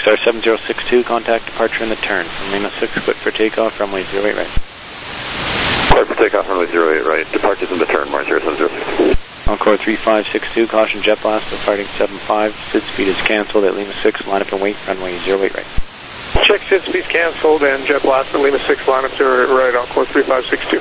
XR 7062, contact departure in the turn. From Lima 6, clear for takeoff, runway 08 right. Clear for takeoff, runway 08 right. Departure's in the turn, mark 0706. Encore 3562, caution jet blast, departing 75. Sid speed is canceled at Lima 6, line up and wait, runway 08 right. Check sid speed canceled and jet blast at Lima 6, line up 08 right, Encore 3562.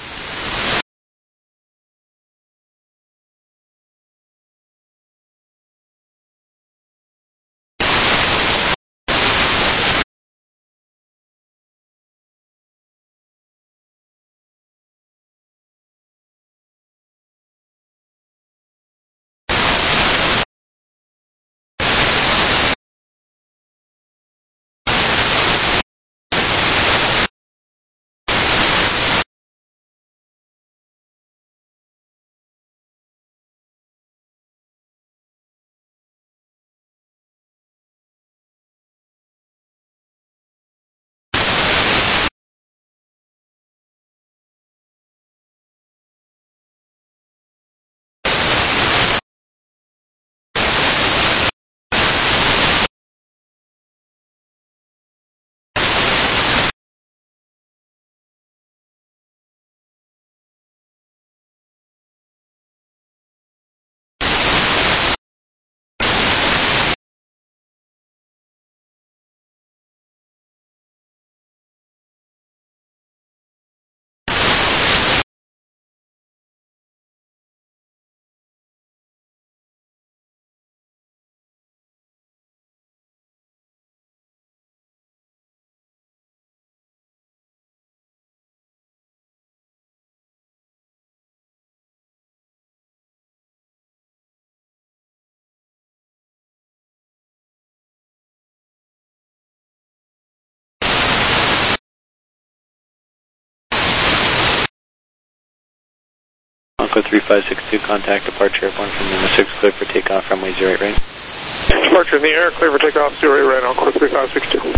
Encore 3562, contact departure airborne from Lima 6, clear for takeoff, runway 08 right. Departure in the air, clear for takeoff 08 right, Encore 3562.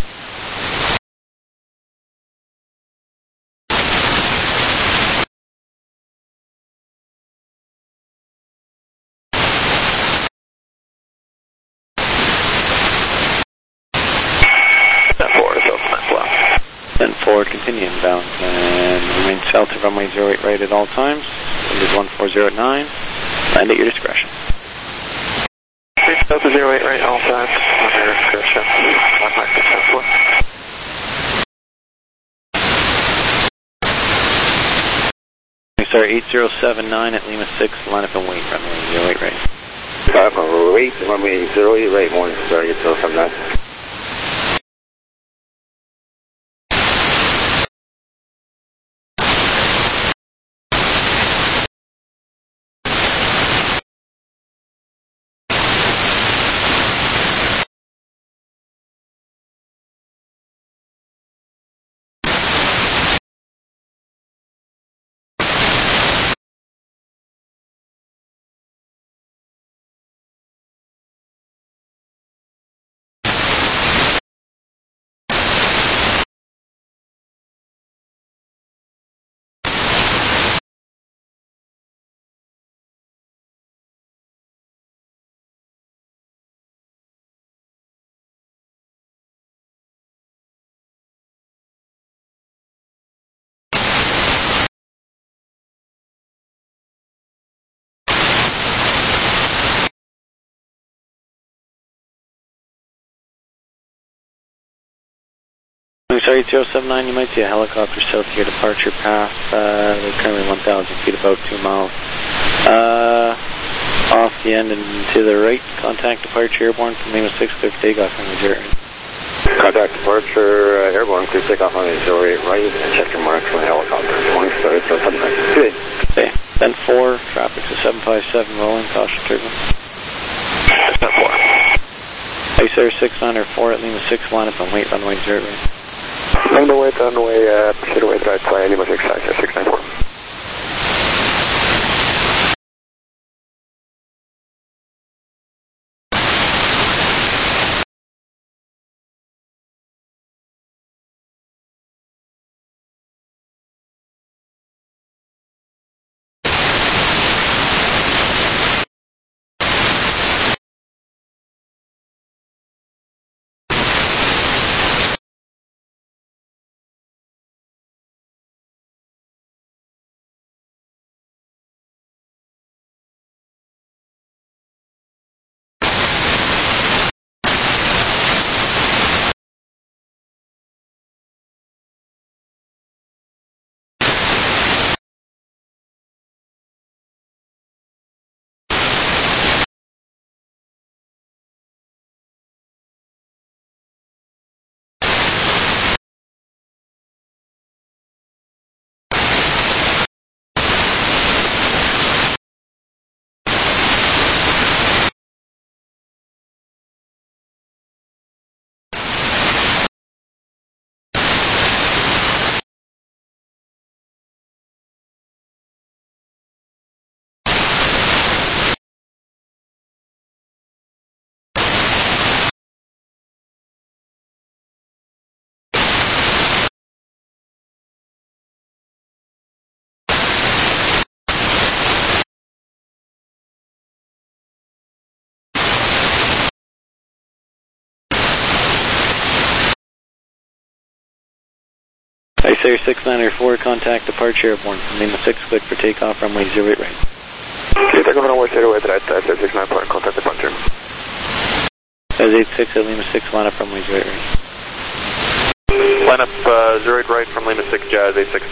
Then forward, continue inbound, and remain south of runway 08 right at all times. Wind is 1409. Land at your discretion. South of 08 right, all times. Under your discretion. 19% XR 8079 at Lima 6, line up and wait, runway 08 right. Wait, runway 08 right, morning, sorry, 8079. Sorry, 8079, you might see a helicopter south of your departure path. They're currently 1,000 feet, about 2 miles. Off the end and to the right, contact departure airborne from Lima 6, clear for takeoff on 08. Contact departure airborne, clear takeoff on 08 right, and check your marks on the helicopter. Morning, sorry, 8079. Good. Okay, then 4, traffic to 757, rolling, caution turbulence. Step 4. XR 694 at Lima 6, line up and wait, runway 08 right. Runway, proceed away, drive by Lima 6, 694. Icer 6904, contact departure airborne from Lima 6, cleared for takeoff, runway 08 right. Okay, take off runway 08 right, Icer 6904, contact departure. Jazz 86 at Lima 6, line up runway 08 right. Line up 08 right from Lima 6, Jazz 86.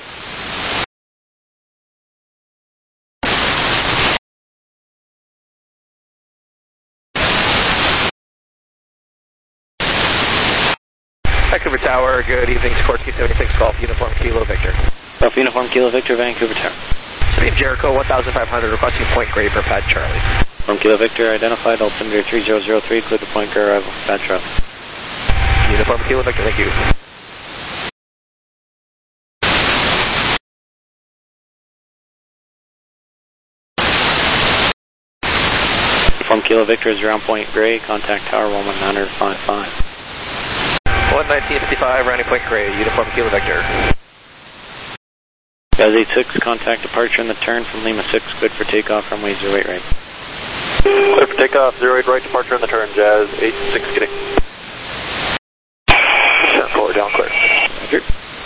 Vancouver Tower, good evening, Sikorsky 76, Golf Uniform Kilo Victor. Golf Uniform Kilo Victor, Vancouver Tower. Speed Jericho 1500, requesting point grade for Pad Charlie. From Kilo Victor, identified, altimeter 3003, clear to point grade arrival, Pad Charlie. Uniform Kilo Victor, thank you. From Kilo Victor is around point gray, contact tower 11955. 1955, rounding point grade, Uniform Kilo Victor. Jazz 86, contact departure in the turn from Lima 6, good for takeoff, runway 08 right. Clear for takeoff, 08 right, departure in the turn, Jazz 86, getting. Turn forward, down clear. Roger.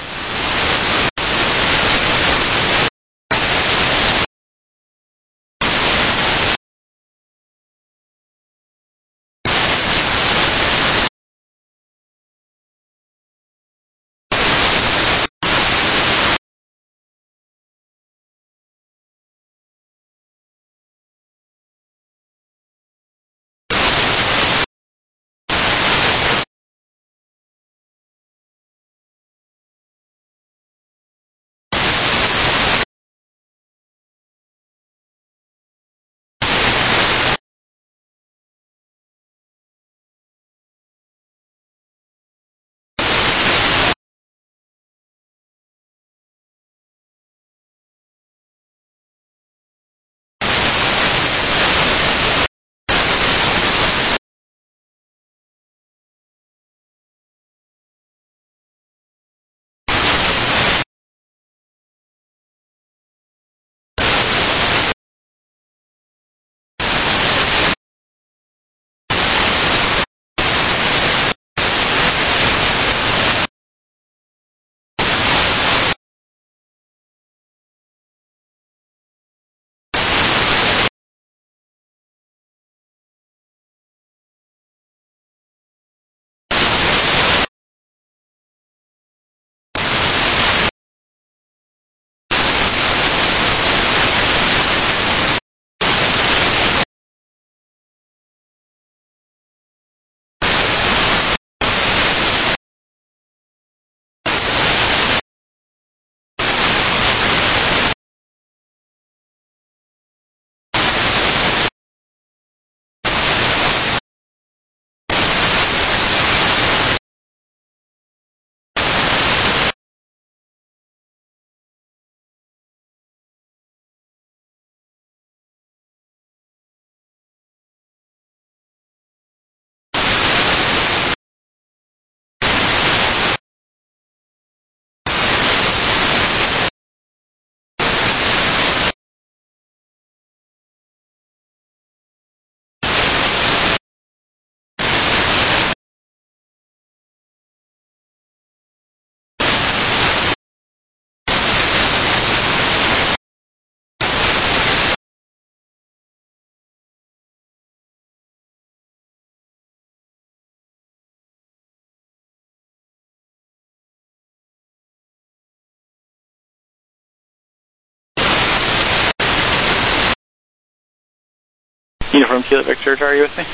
Uniform Kilo Victor, are you with me?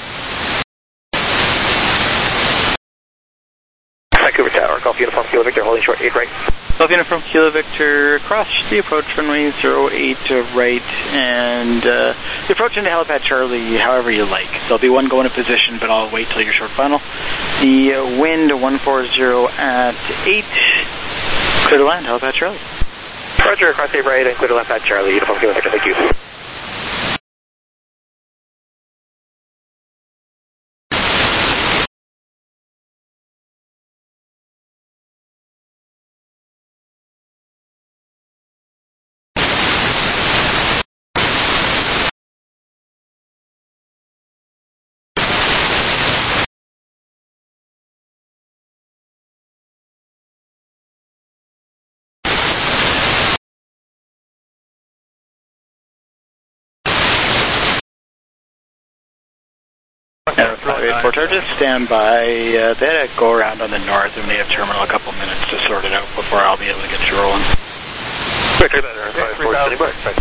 Vancouver Tower, Golf Uniform Kilo Victor, holding short 8 right. Golf Uniform Kilo Victor, cross the approach runway 08 to right, and the approach into helipad Charlie however you like. There'll be one going to position, but I'll wait till your short final. The wind 140 at 8, clear to land, helipad Charlie. Roger, cross 8 right and clear to left Pad Charlie, Uniform Kilo Victor, thank you. Air 584 charges, stand by. They had to go around on the north and native terminal a couple minutes to sort it out before I'll be able to get you rolling. Victor, that Air 584 standing by.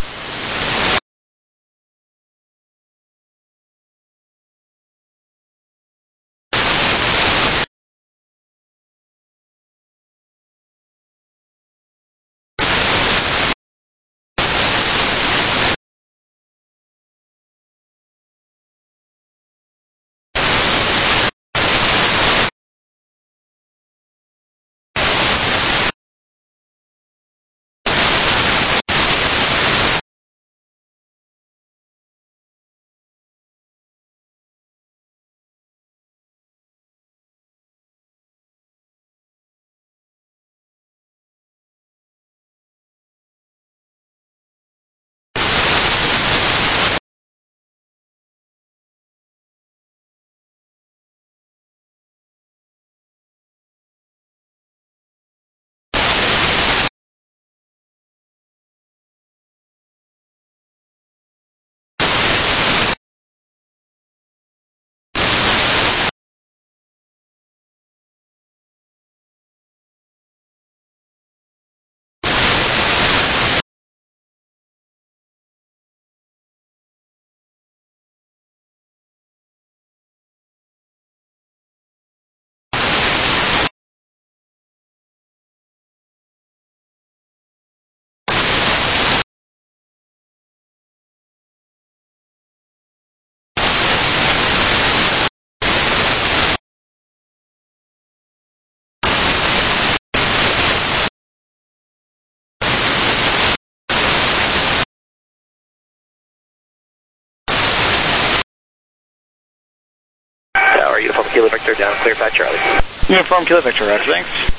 Uniform Kilo Victor down, clear Pat Charlie. Uniform Kilo Victor, roger, thanks.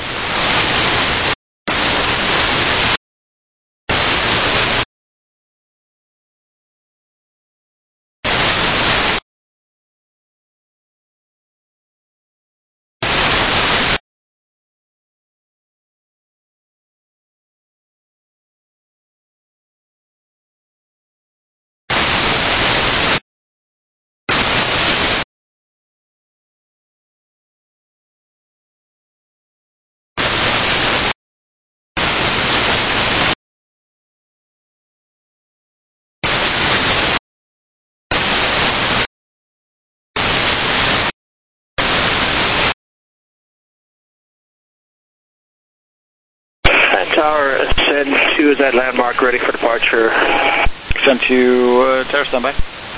Tower, send to that landmark, ready for departure. Send to Tower, standby.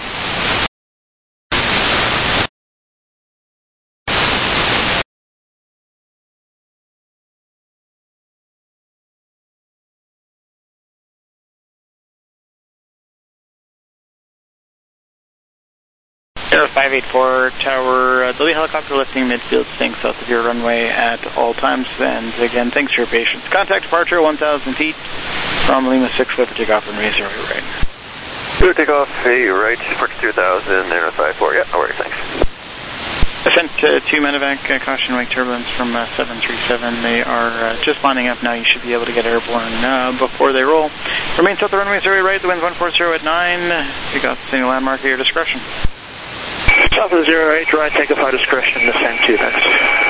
Air 584 Tower, there'll be a helicopter lifting midfield staying south of your runway at all times. And again, thanks for your patience. Contact departure 1,000 feet from Lima 6 for takeoff and raise your right. Clear takeoff, hey, right, departure 2,000, Air 584, yeah, no worries, thanks. I sent two medevac caution wake turbulence from 737. They are just lining up now. You should be able to get airborne before they roll. Remain south of runway 0 right, the wind's 140 at 9. Take off the single landmark at your discretion. South of 08, right, take off our discretion, descend 2, thanks.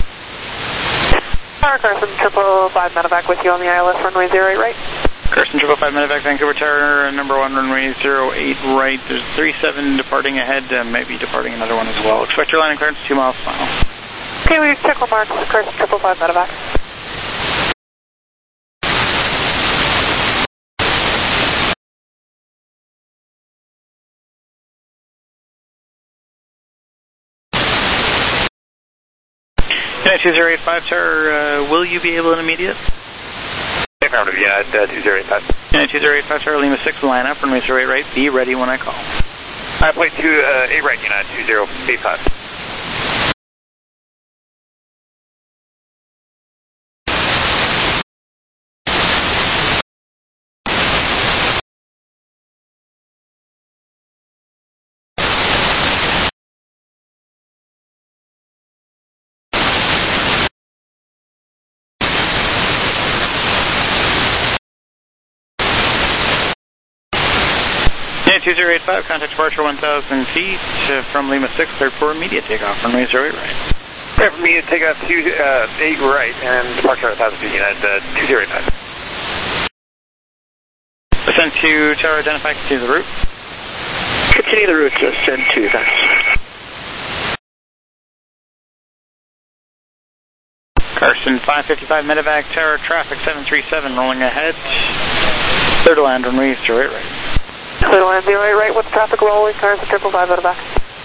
Carson, 555 medevac with you on the ILS runway 08 right. Carson, 555 medevac, Vancouver Tower, number 1, runway 08 right. There's 37 departing ahead, might be departing another one as well. Expect your landing clearance 2 miles final. Okay, we check marks, Carson, 555 medevac. Unit 2085, sir, will you be able in immediate? Affirmative, Unit 2085. Unit 2085, sir, Lima 6, line up, runway 08 right, be ready when I call. Plane 2, 8 right, Unit 2085. 2085, contact departure 1,000 feet from Lima 6, cleared for immediate takeoff, runway 08 right. Clear for immediate takeoff 28 right, and departure 1,000 feet, United 2085. Ascend to tower, identify, continue the route. Continue the route to ascend 2, thanks. Carson 555, medevac, tower, traffic 737, rolling ahead. Clear to land, runway 08 right. Clear to land 08 right with traffic rolling, Carson 555 medevac.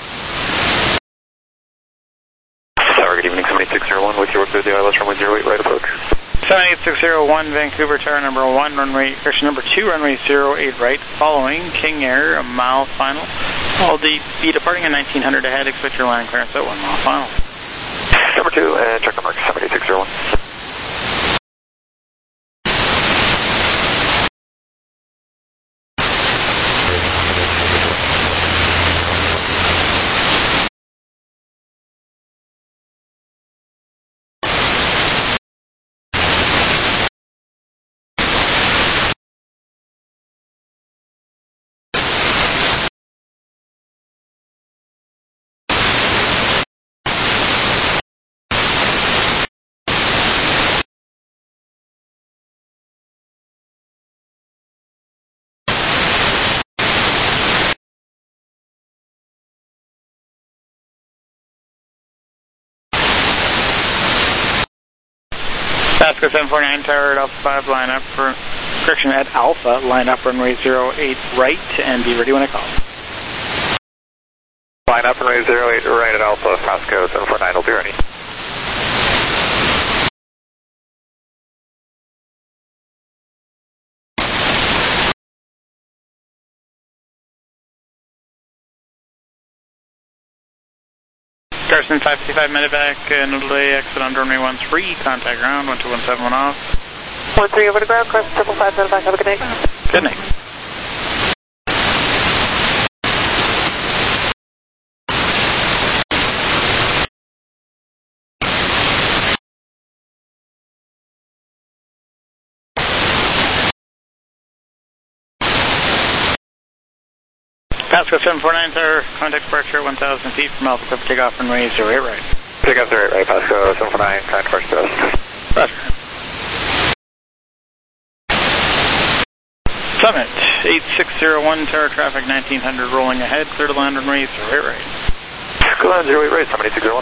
Tower, good evening, 7601, with your good ILS runway 08 right approach. 78601, Vancouver, tower number 1, runway, correction number 2, runway 08 right, following King Air, a mile final. All be departing at 1900 ahead, expect your landing clearance at 1 mile final. Number 2, and check the mark, 78601. Pasco 749, tower at Alpha 5, line up for, correction, at Alpha, line up runway 08 right, and be ready when I call. Line up runway 08 right at Alpha, Pasco 749, will be ready. Carson 555, medevac, no delay, exit on runway 13, contact ground, 12171 off. 13 over to ground, Carson 555 medevac, have a good night. Good night. Pasco 749, tower, contact departure 1,000 feet from Alpha Cliff, takeoff runway 08 right. Takeoff 08 right, Pasco 749, contact departure. Roger. Summit 8601, tower, traffic 1900, rolling ahead, clear to land runway 08 right. Go land 08 right, 78601.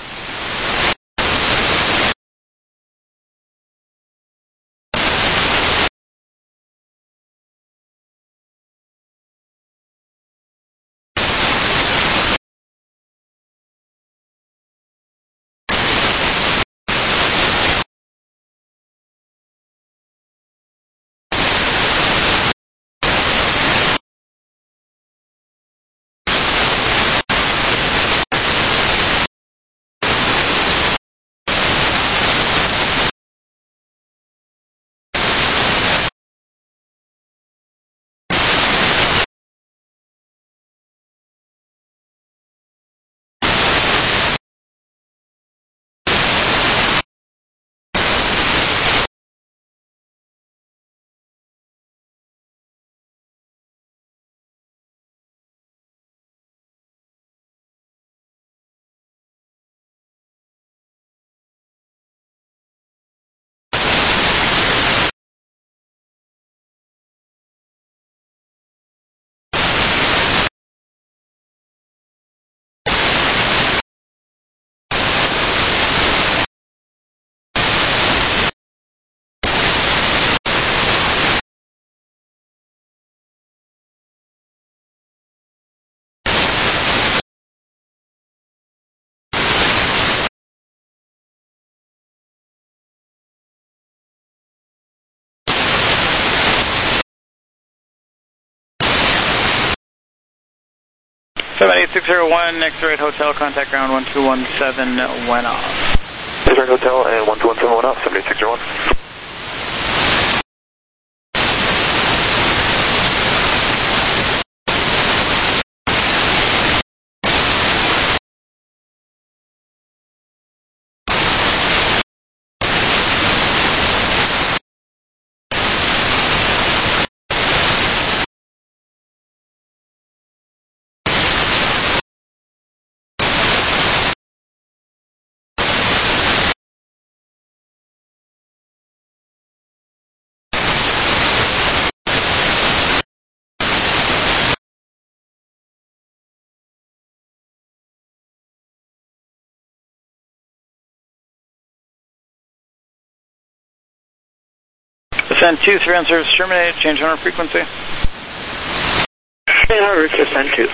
Seven 8601, next right hotel, contact ground 1217 went off. Next right hotel and 1217 went off, 78601. Send 2, 3 on service terminated, change on our frequency. Route to send 2.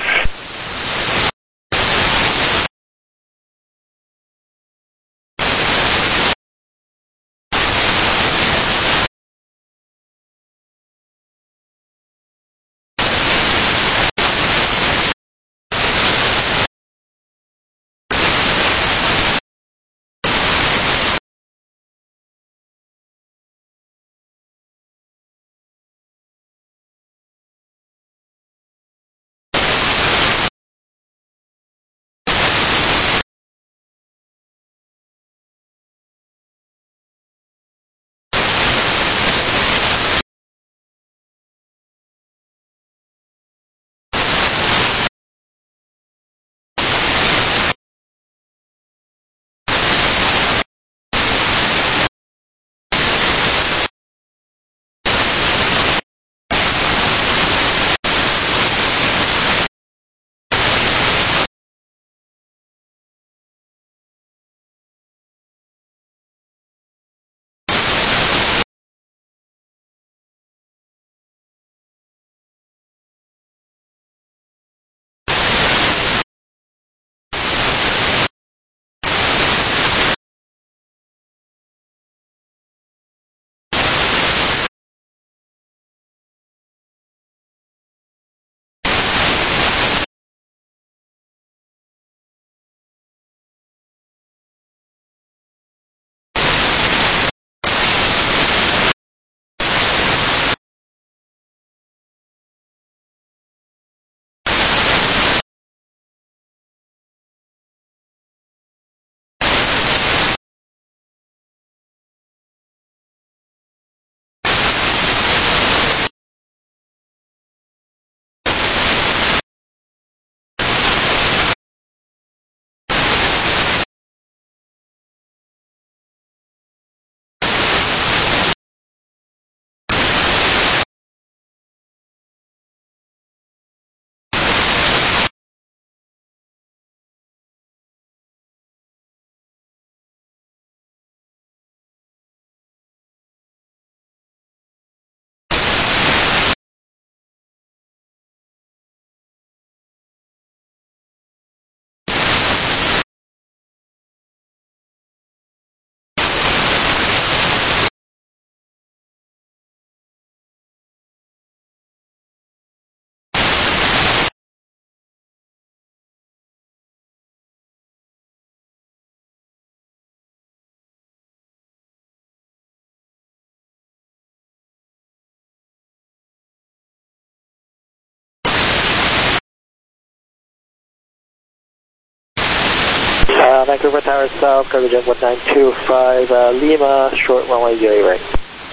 Vancouver Tower South, cargo jet 1925, Lima, short runway 08 right.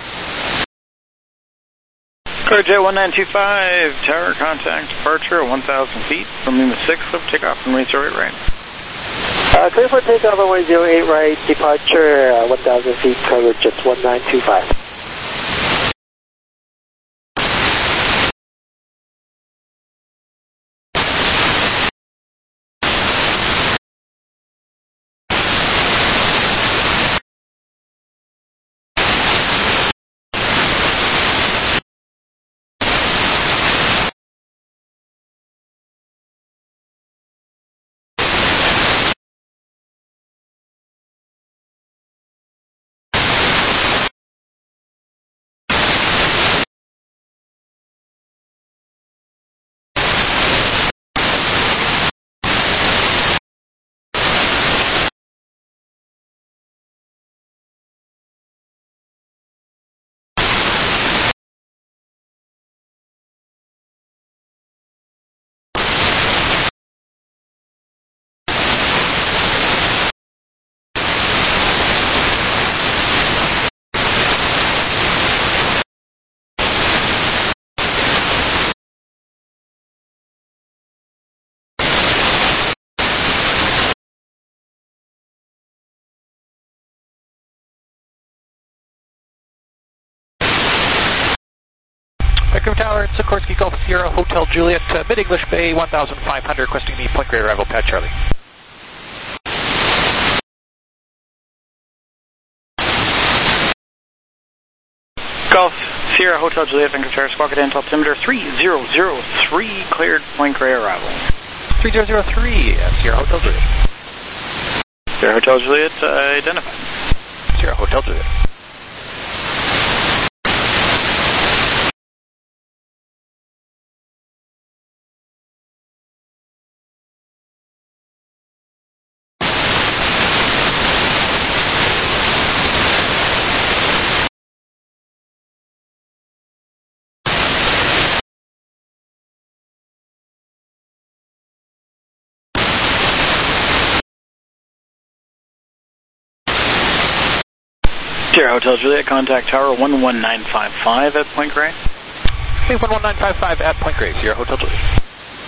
Cargo jet 1925, tower contact, departure at 1,000 feet from Lima 6, takeoff runway 08 right. Clear for takeoff runway 08 right, departure 1,000 feet, cargo jet 1925. Vancouver Tower, Sikorsky Golf Sierra Hotel Juliet, Mid-English Bay, 1,500, requesting the point grade arrival, Pat Charlie. Golf Sierra Hotel Juliet, Vancouver Tower, Squawk at altimeter 3003, cleared Point Grey arrival. 3003, Sierra Hotel Juliet. Sierra Hotel Juliet, identified. Sierra Hotel Juliet. Sierra Hotel Juliet, contact tower 11955 at Point Grey. Okay, 11955 at Point Grey, Sierra Hotel Juliet.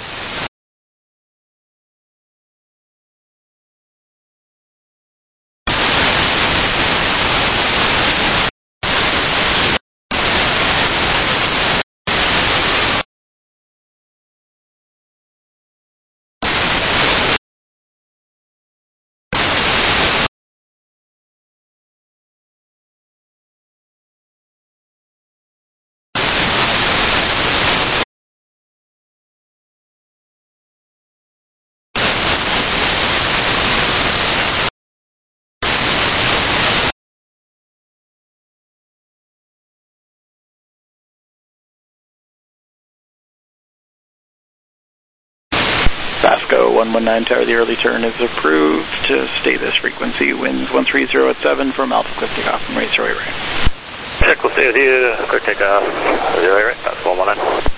Vasco 119 Tower, the early turn is approved. To stay this frequency, winds 130 at 7 from Alpha Cliff takeoff from Race 08 right. Check, we'll stay with you. Clear takeoff. 08 right, that's 119.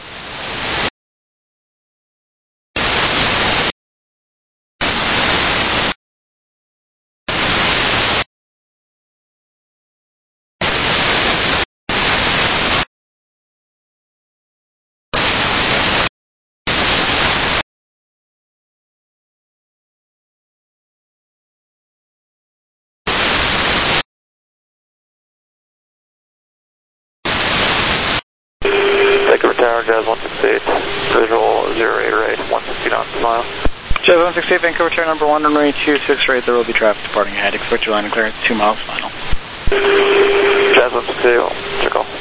Vancouver Tower, Jazz 168, visual 08 right, 160 knots a mile. Jazz 168, Vancouver Tower number 1, runway 26 right, there will be traffic departing ahead. Expect your line of clearance 2 miles final. Jazz 168, check off.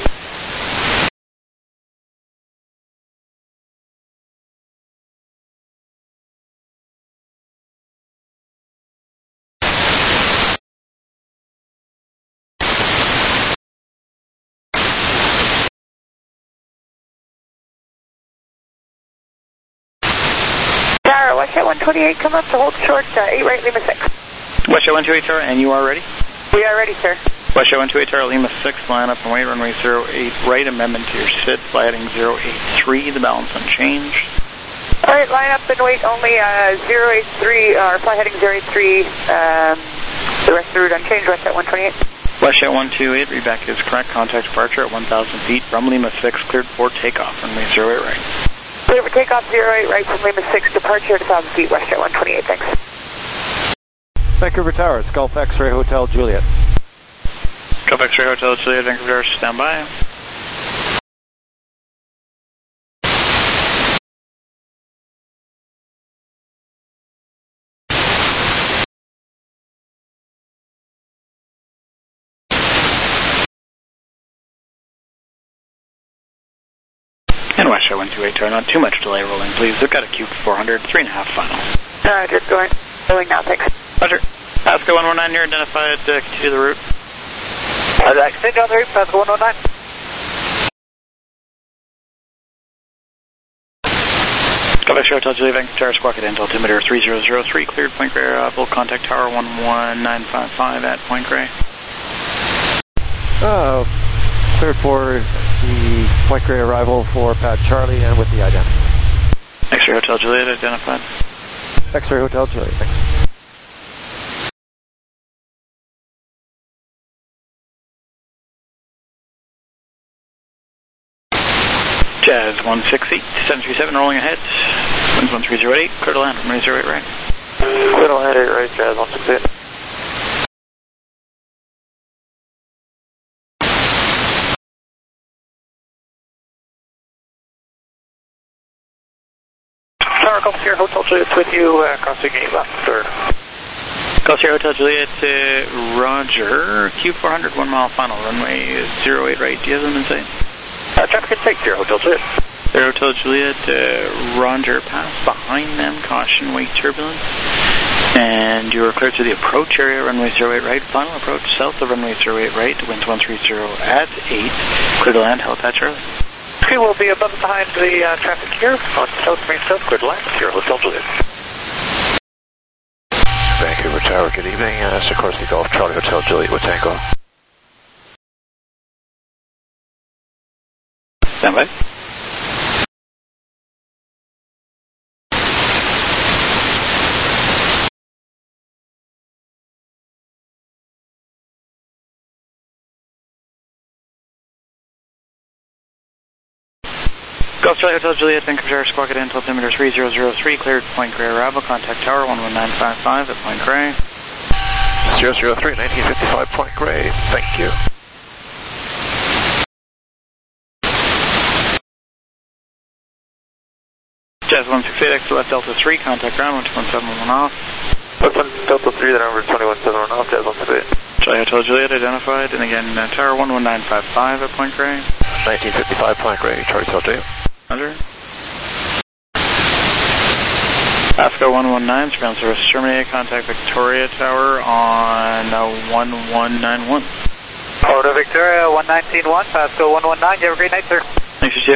Westjet 128, come up to hold short, 8 right, Lima 6. Westjet 128 Tower, and you are ready? We are ready, sir. Westjet 128 Tower, Lima 6, line up and wait, runway 08 right, amendment to your SID, fly heading 083, the balance unchanged. Alright, line up and wait, only 083, or fly heading 083, the rest of the route unchanged, Westjet 128. Westjet 128, readback is correct, contact departure at 1,000 feet from Lima 6, cleared for takeoff, runway 08 right. Clear for takeoff 08 right from Lima 6, departure at 1,000 feet, Westjet 128, thanks. Vancouver Tower, Gulf X-Ray Hotel Juliet. Gulf X-Ray Hotel Juliet, Vancouver Tower, stand by. And Westjet 128 Tower, not too much delay rolling, please. We've got a Q400, 3.5 final. Just going now, thanks. Roger. Vasco 119, you're identified, continue the route. Continue on the route, Vasco 119. Gulf X-Ray Hotel Juliet, Vancouver Tower, Squawk at altimeter 3003, cleared Point Grey arrival, contact tower 11955 at Point Grey. Cleared for the Point Grey arrival for Pad Charlie and with the ident. X-Ray Hotel Juliet identified. X-Ray Hotel Juliet, thanks. Jazz 168, 737, rolling ahead. Winds 130 at 8, clear to land, runway 08 right. Clear to land 8 right, Jazz 168. Tower, Gulf Sierra Hotel Juliet with you, crossing 8 left, or... Gulf Sierra Hotel Juliet, Roger. Q400, 1 mile final, runway 08 right. Do you have them in sight? Traffic intake, 0 Hotel Juliet. 0 Hotel Juliet, Roger, pass behind them, caution, wake turbulence. And you are clear to the approach area, runway 08 right, final approach south of runway 08 right, winds 130 at 8, clear to land, helipad Charlie. Okay, we'll be above and behind the traffic here on South Main South, clear to land, 0 Hotel Juliet. Vancouver Tower, good evening. Sikorsky Golf, Charlie Hotel Juliet with Tango. Stand by. Golf Charlie Hotel Juliet, Vancouver Tower, squawk at altimeter 3003, cleared Point Grey arrival, contact tower 11955 at Point Grey. 003, 1955 Point Grey, thank you. Jazz 168, X left Delta 3, contact ground 12171 off. Delta 3, then over 217 off, Jazz 168. Charlie Hotel Juliet identified, and again, tower 11955 at Point Grey. 1955 Point Grey, Charlie Hotel Juliet. Roger. Africa 119, surveillance service terminated, contact Victoria Tower on 1191. Order Victoria 1191, Pasco 119, you have a great night, sir. Thanks, you too.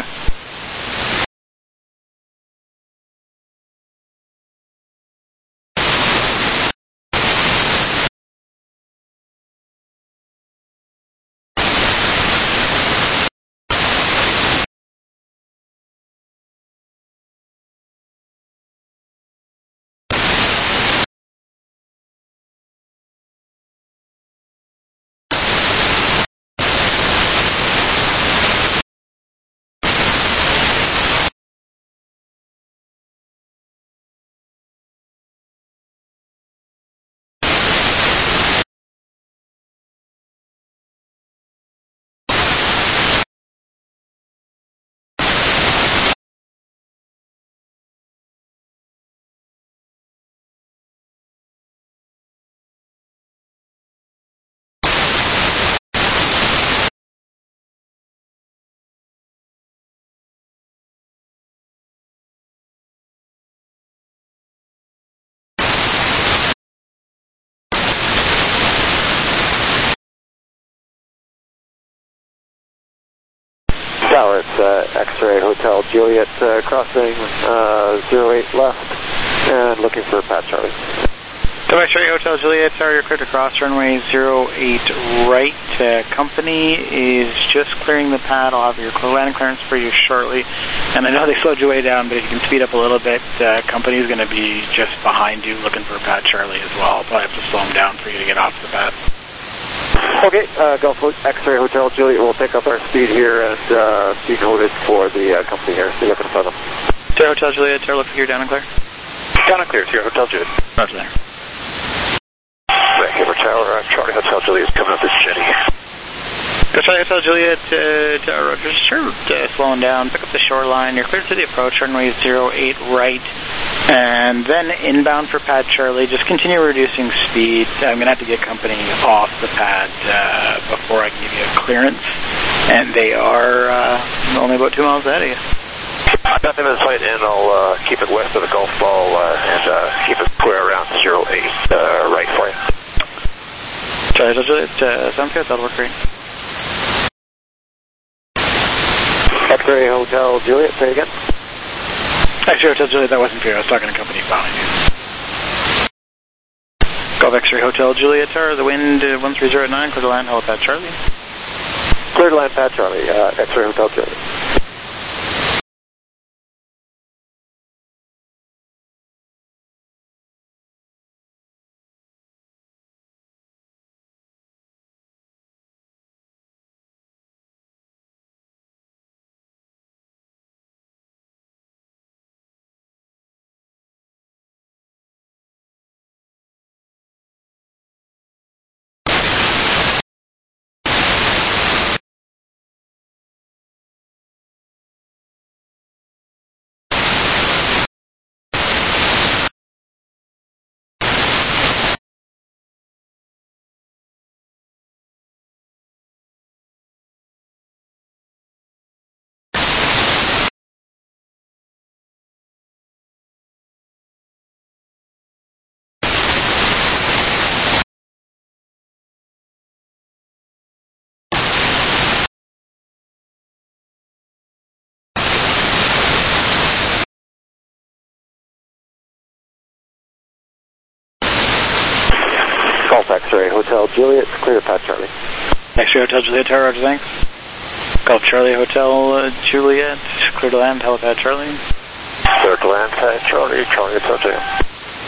Tower, it's X-Ray Hotel Juliet, crossing 08 left, and looking for Pat Charlie. So X-Ray Hotel Juliet, Tower, you're clear to cross runway 08 right. Company is just clearing the pad. I'll have your landing clearance for you shortly. And I know they slowed you way down, but if you can speed up a little bit, company is going to be just behind you looking for Pat Charlie as well. I'll probably have to slow him down for you to get off the pad. Okay, Gulf X-Ray Hotel Juliet will pick up our speed here and be noted for the company here. Be looking for them. Tower Hotel Juliet, Tower, look here, down and clear. Down and clear, Sierra Hotel Juliet. Roger there. Vancouver Tower, Charlie Hotel Juliet coming up this jetty. Charlie Hotel Juliet, Tower, Roger, slowing down, pick up the shoreline. You're clear to the approach, runway 08 right. And then inbound for pad Charlie, just continue reducing speed. I'm going to have to get company off the pad before I can give you a clearance. And they are only about 2 miles ahead of you. Nothing in sight, and I'll keep it west of the Gulf Ball and keep it square around 08 right for you. Charlie Hotel Juliet, sounds good, that'll work great. X-Ray Hotel Juliet, say again. X-Ray Hotel Juliet, that wasn't for you. I was talking to company behind you. Golf X-Ray Hotel Juliet, Tower, the wind 130 at 9, clear to land, helipad Charlie. Clear to land, Pat Charlie, X-Ray Hotel Juliet. X-Ray Hotel Juliet, clear Pat Charlie. X-Ray Hotel Juliet, Tower, Roger, thanks. Golf Charlie Hotel Juliet, clear to land, helipad Charlie. Clear to land, Charlie, Charlie Hotel Juliet.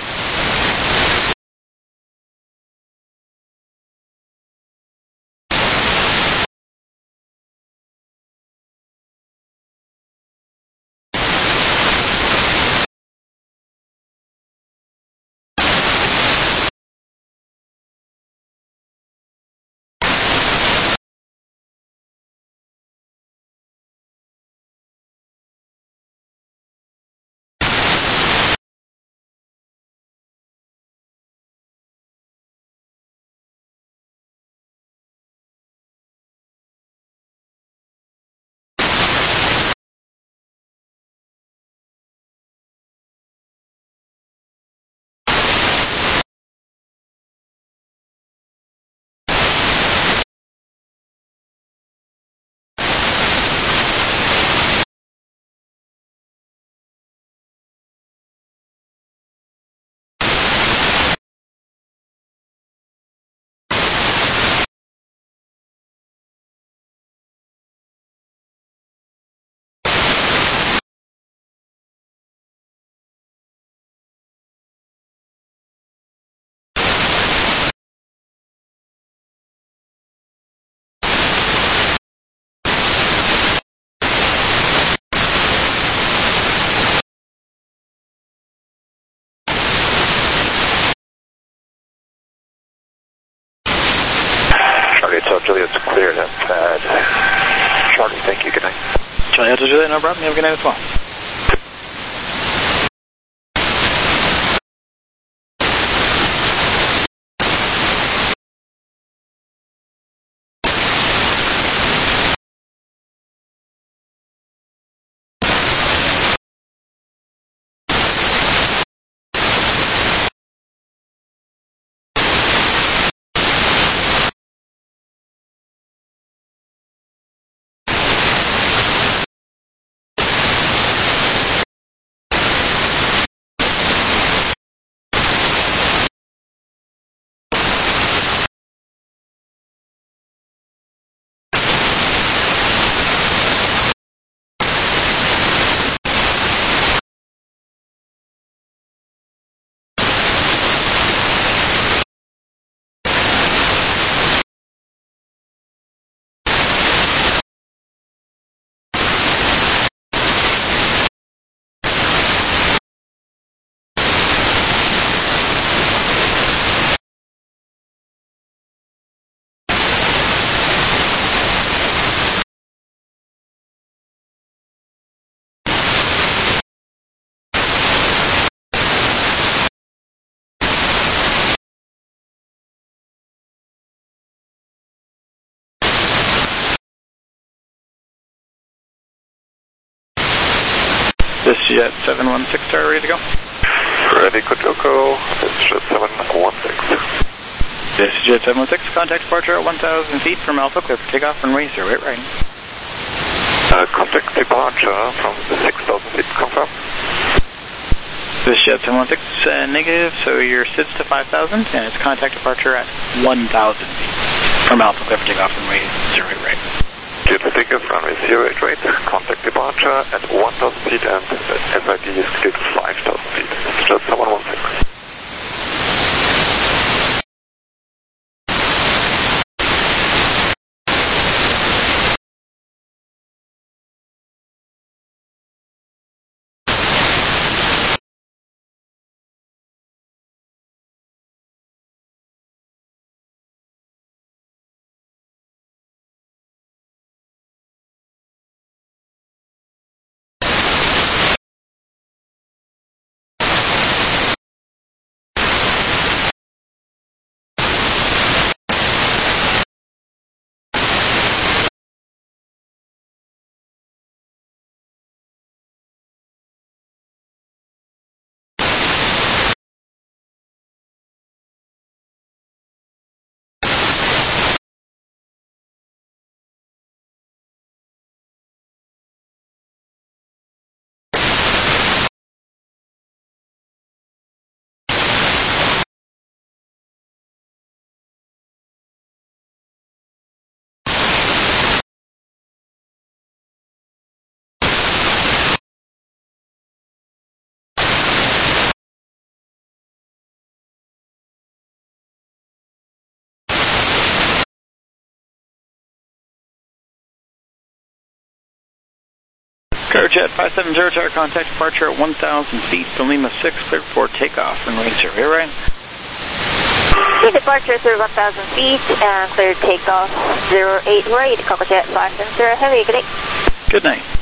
Charlie Hotel Juliet's cleared at pad. Charlie, thank you, good night. Charlie Hotel Juliet, no problem, you have a good night as well. This Jet 716, are ready to go? Ready, good to go. This Jet 716. This Jet 716, contact departure at 1,000 feet from Alpha, clear for takeoff, runway 08 right. Contact departure from the 6,000 feet, confirm. This Jet 716, negative, so your SID's to 5,000, and it's contact departure at 1,000 feet from Alpha, clear for takeoff, runway 08 right. Get the tickets, runway 08 right, contact departure at 1,000 feet and SID is cleared 5,000 feet. It's just 716. Aerojet 570 tower contact departure at 1,000 feet from Lima 6, cleared for takeoff, runway 0, right? Departure through 1,000 feet and cleared takeoff 08 right, Cargojet 570 Heavy, good day. Good night.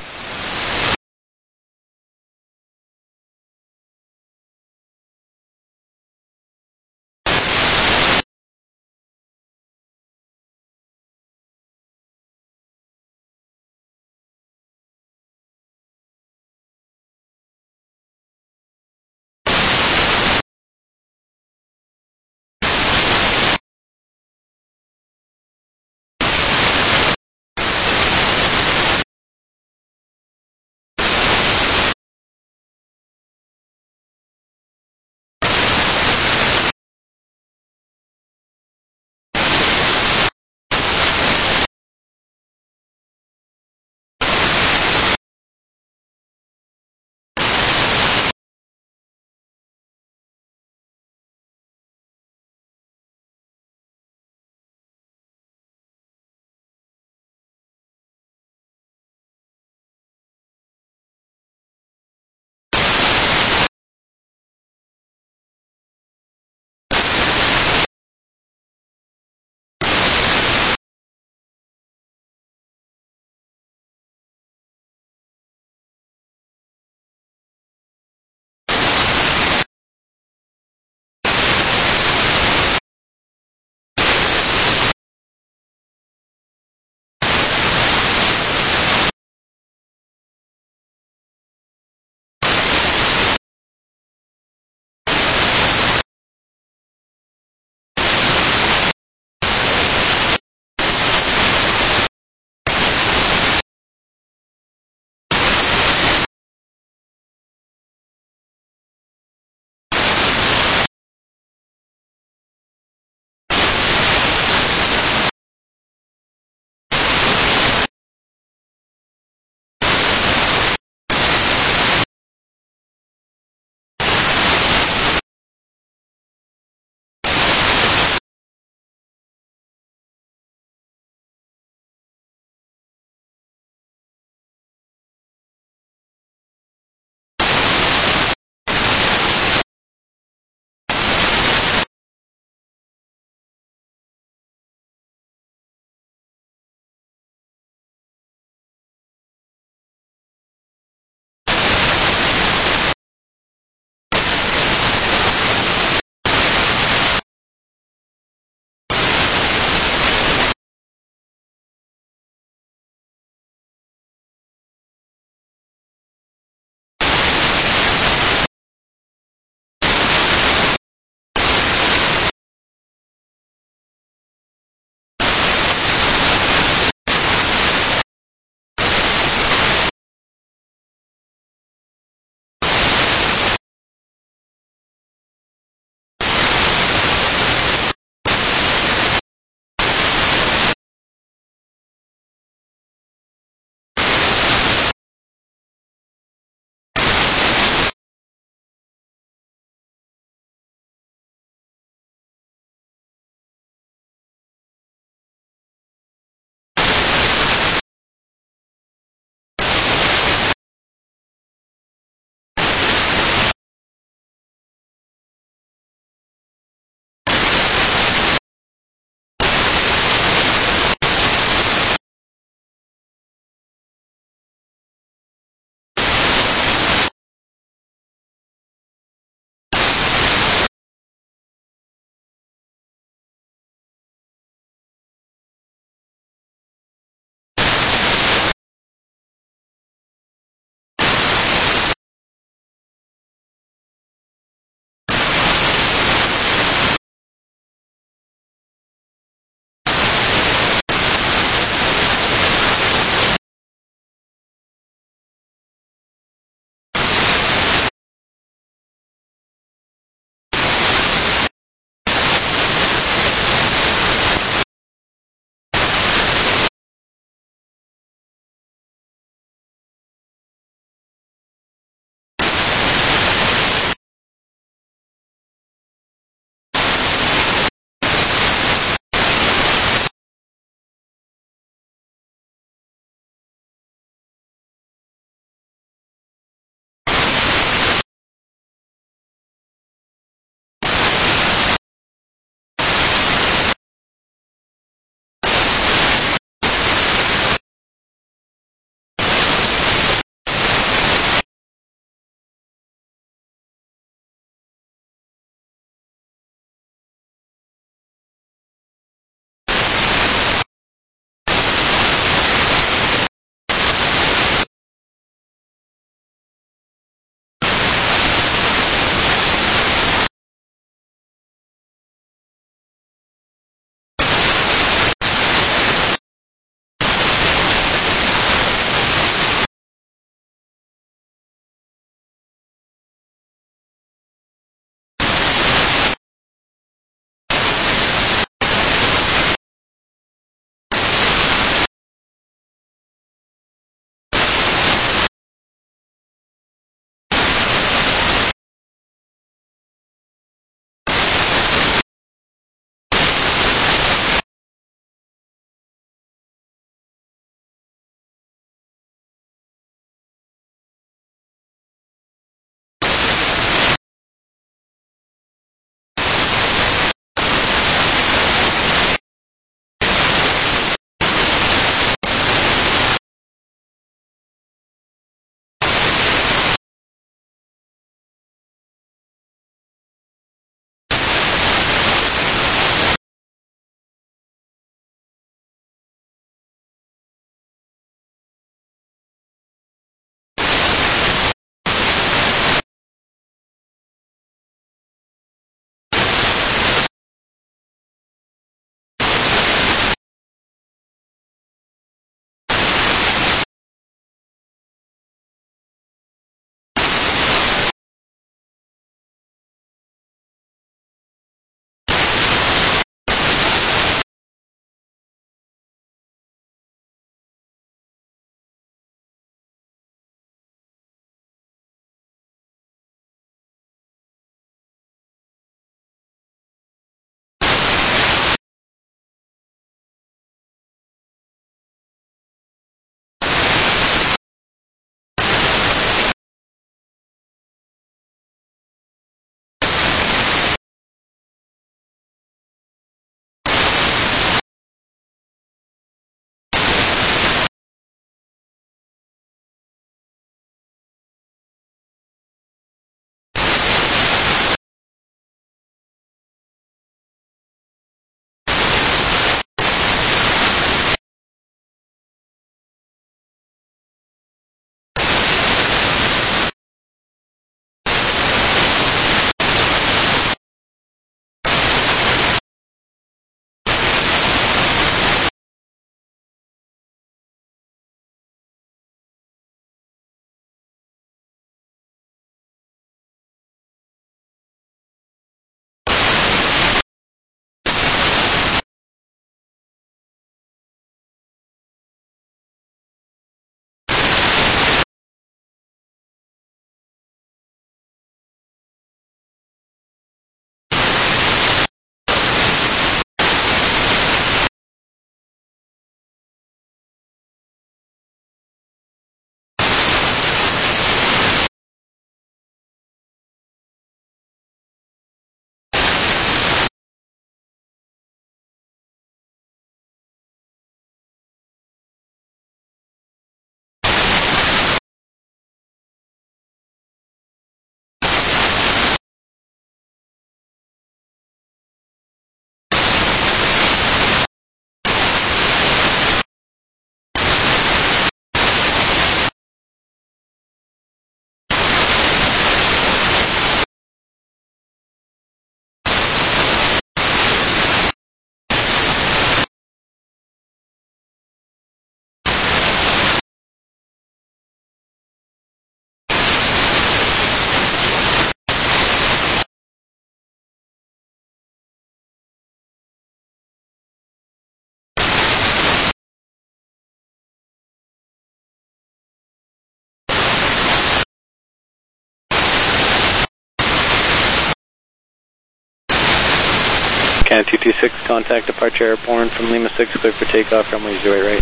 Canada 226, contact departure airborne from Lima 6, clear for takeoff, runway 08 right.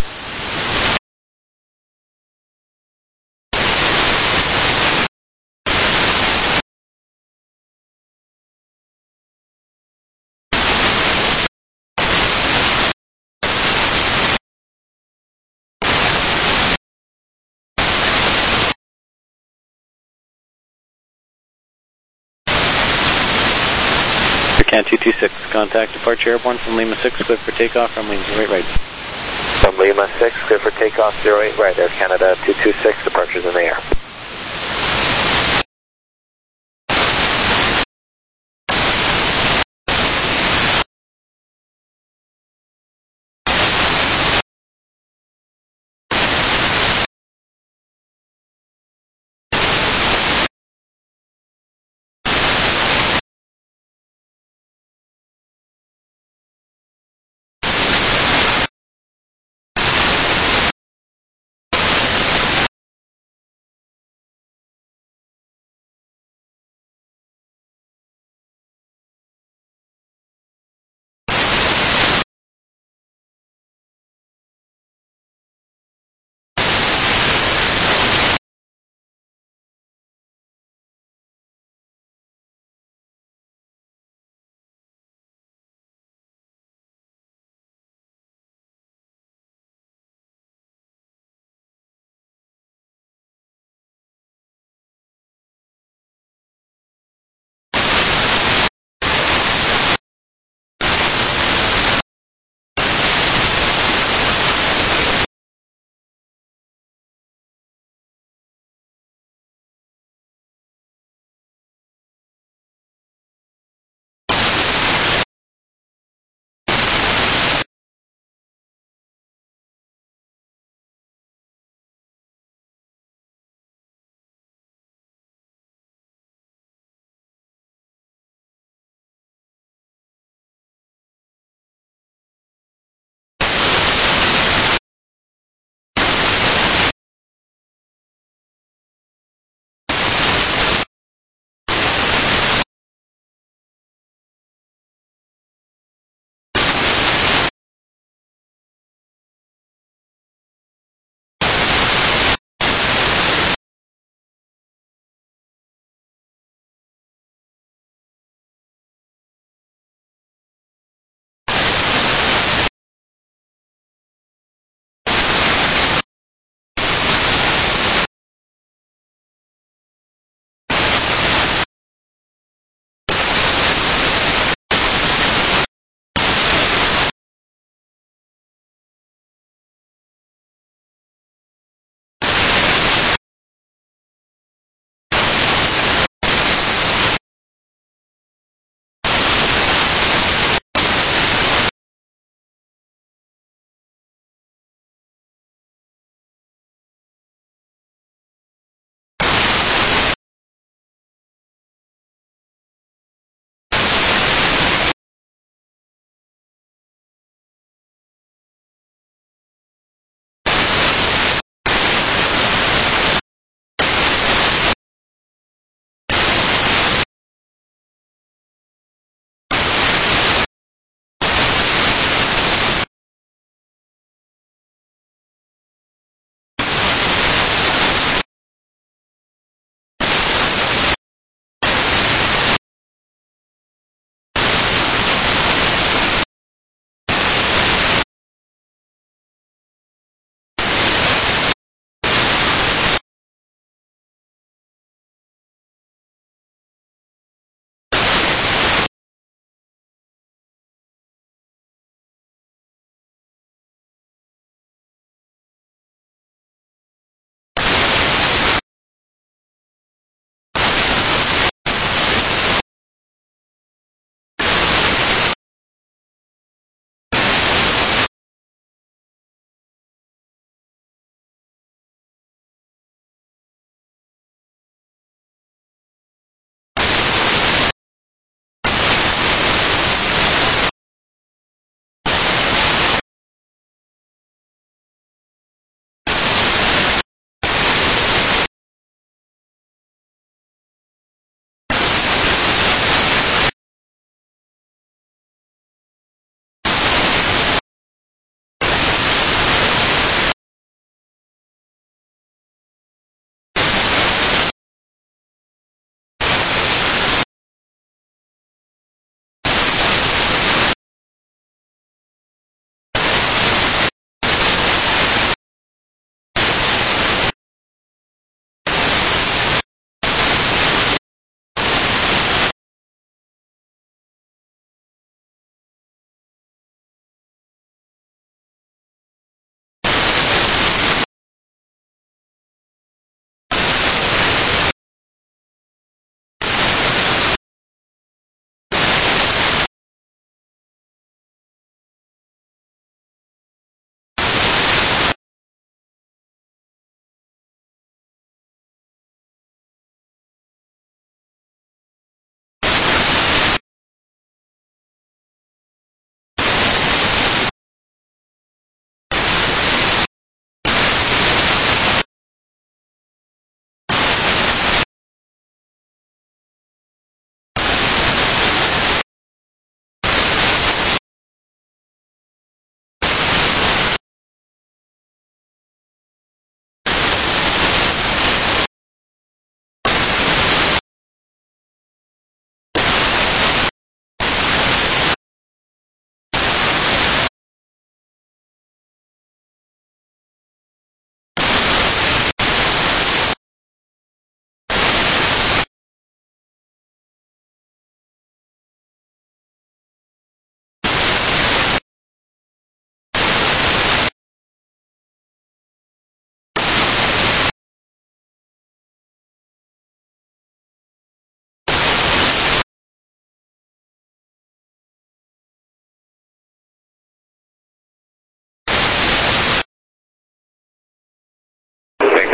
Canada 226, contact departure airborne from Lima 6, clear for takeoff, runway 08 right. From Lima 6, clear for takeoff, 08 right. Air Canada 226, departures in the air.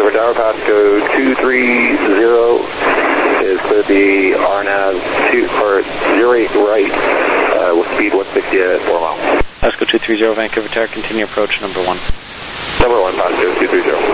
Over Tower, Pasco 230 is clear the RNAV 08 right with speed 160 at 4 miles. Pasco 230, Vancouver Tower, continue approach number 1. Number 1, Pasco 230.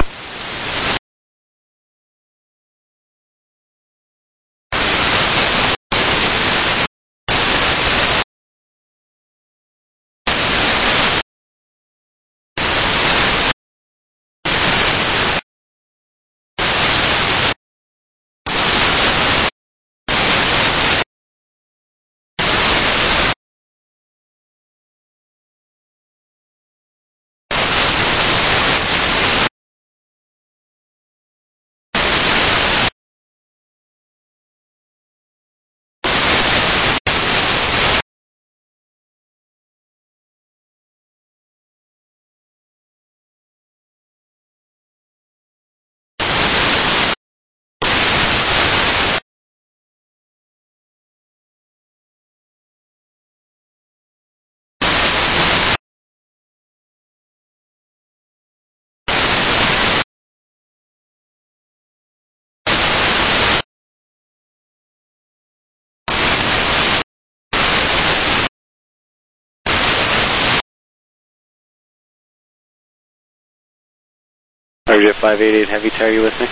Roger, 588 Heavy Tower, you with me?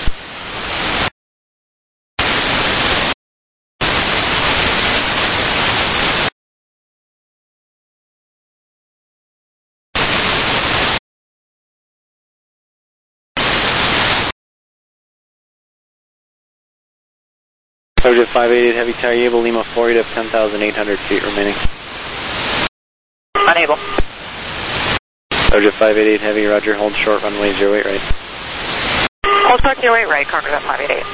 Roger, 588 Heavy Tower, you able Lima 4, you have 10,800 feet remaining. Unable. Roger, 588 Heavy, Roger, hold short runway 08 right. Hold short 08 right, Congress 588.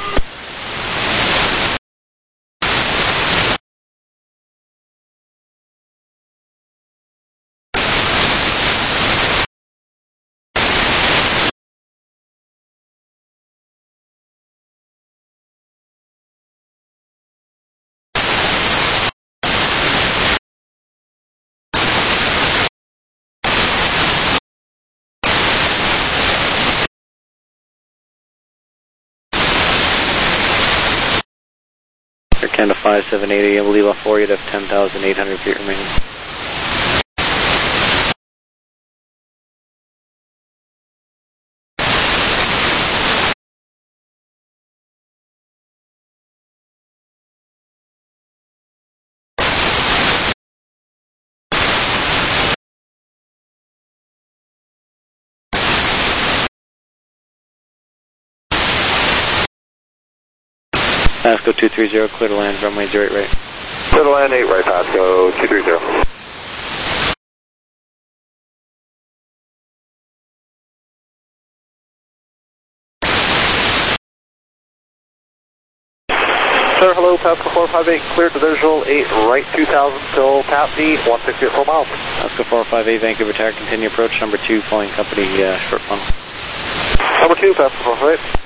Canada 578, able Lima 4, you'd have 10,800 feet remaining. Pasco 230, clear to land, runway 08 right. Clear to land 8 right, Pasco 230. Sir, hello, Pasco 458, cleared to visual 8 right 2000 till PAP-D, 160 at 4 miles. Pasco 458, Vancouver Tower, continue approach number 2, flying company short funnel. Number 2, Pasco 458.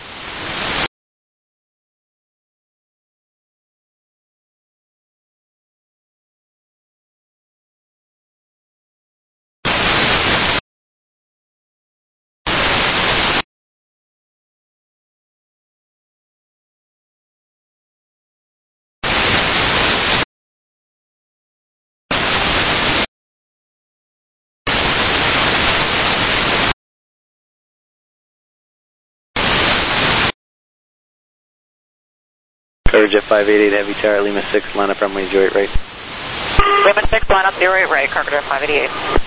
Coverage at 588 Heavy Tower, Lima 6, line up runway 08 right. Lima 6, line up 08 right, Congress 588.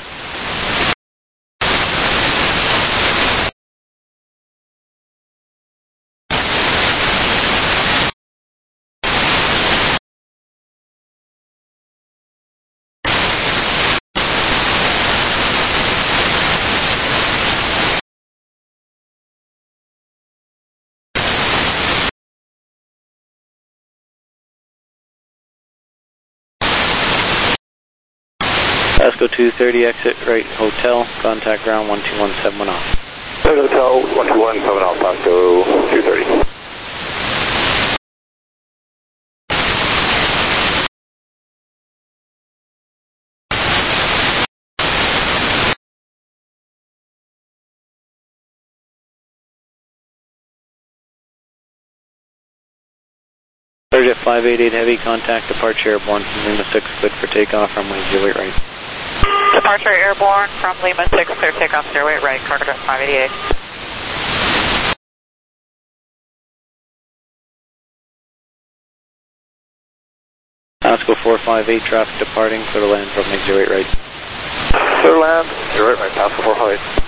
Pasco 230, exit right hotel, contact ground 1217 off. Hotel 1217 off, Pasco 230. Spirit at 588 Heavy, contact departure airborne from Lima 6, cleared for takeoff, runway 08 right. Departure airborne from Lima 6, clear takeoff 08 right, cargo jet 588. Pasco 458, traffic departing, clear to land, runway 08 right. Clear to land, 08 right, Pasco 458.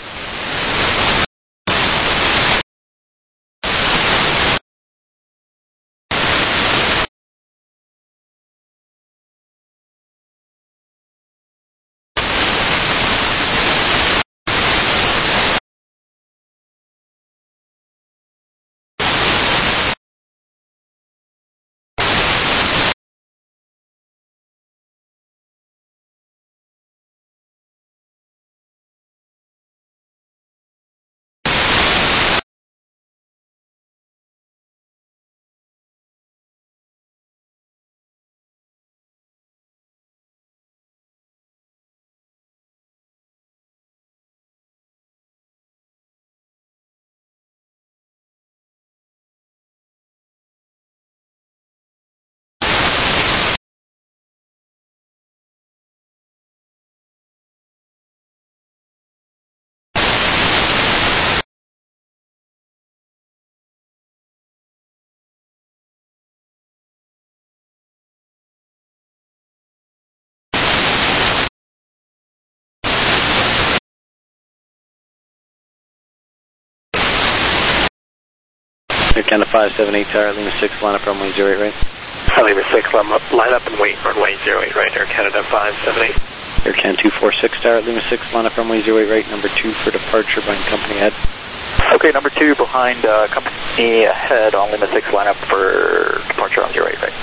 Air Canada 578 Tower, Lima 6, line up runway 08 right. Lima 6, line up and wait, runway 08 right, Air Canada 578. Air Can 246 Tower, Lima 6, line up runway 08 right, number 2 for departure, behind company ahead. Okay, number 2 behind company ahead on Lima 6, line up for departure on 08 right.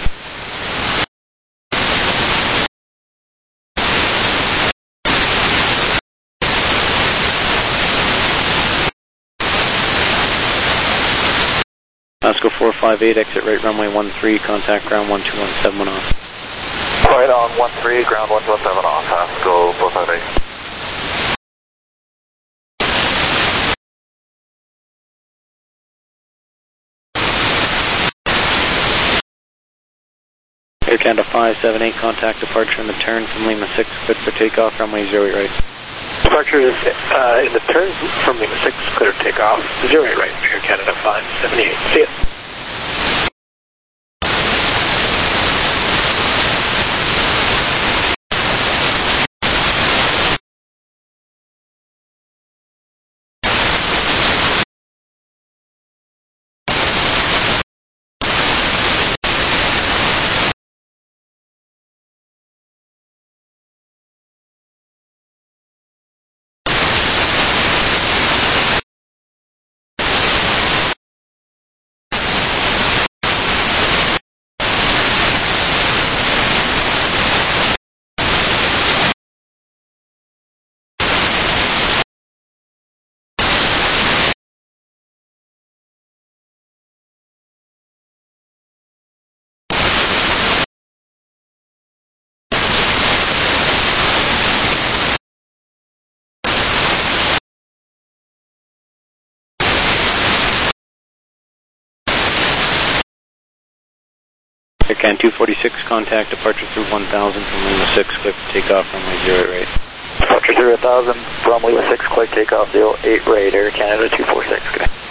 Pasco 458, exit right runway 13, contact ground 12171 off. Right on 13, ground 117 off, Pasco 458. Air Canada 578, contact departure in the turn from Lima 6, cleared for takeoff, runway 08 right. Departure is in the turn from Lima 6, clear to takeoff, 08 right, Air Canada 578. See ya. Air Can 246, contact departure through 1000 from Lima 6, clear for takeoff, runway 08 right. Departure through 1000 from Lima 6, clear takeoff 08 right, Air Canada 246, good.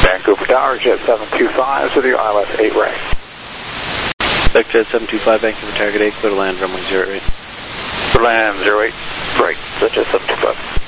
Vancouver Tower, Jet 725, to the ILS 8 right. Vector 725, Vancouver Target 8, clear to land, runway 08. For land 08, right, Jet 725.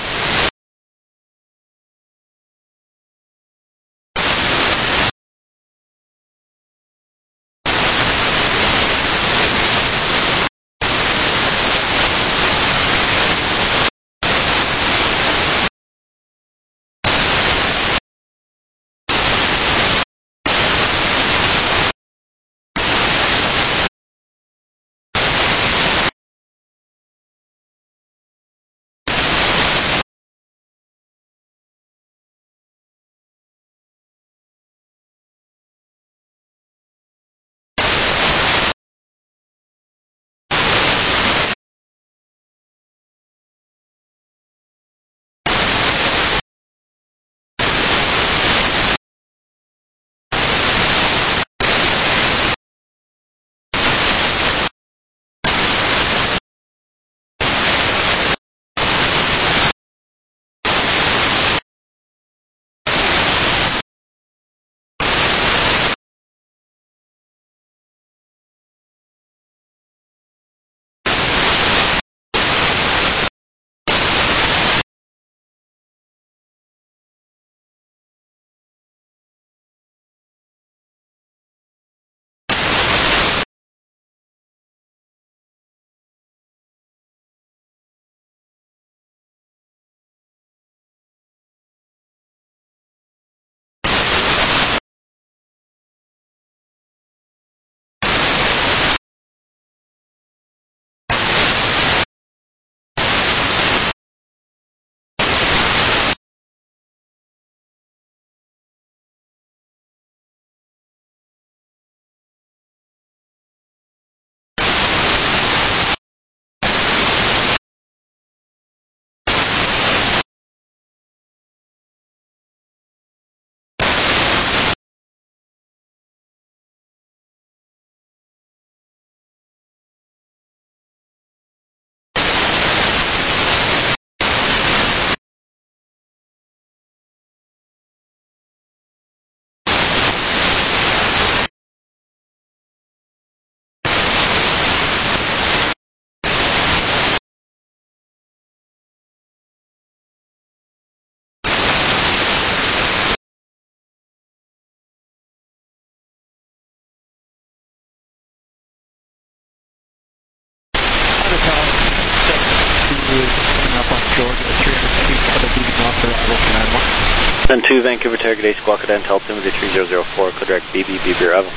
Send 2 Vancouver Target 8, Squawk Cadence, altimeter 3004, clear direct BB, BB arrival.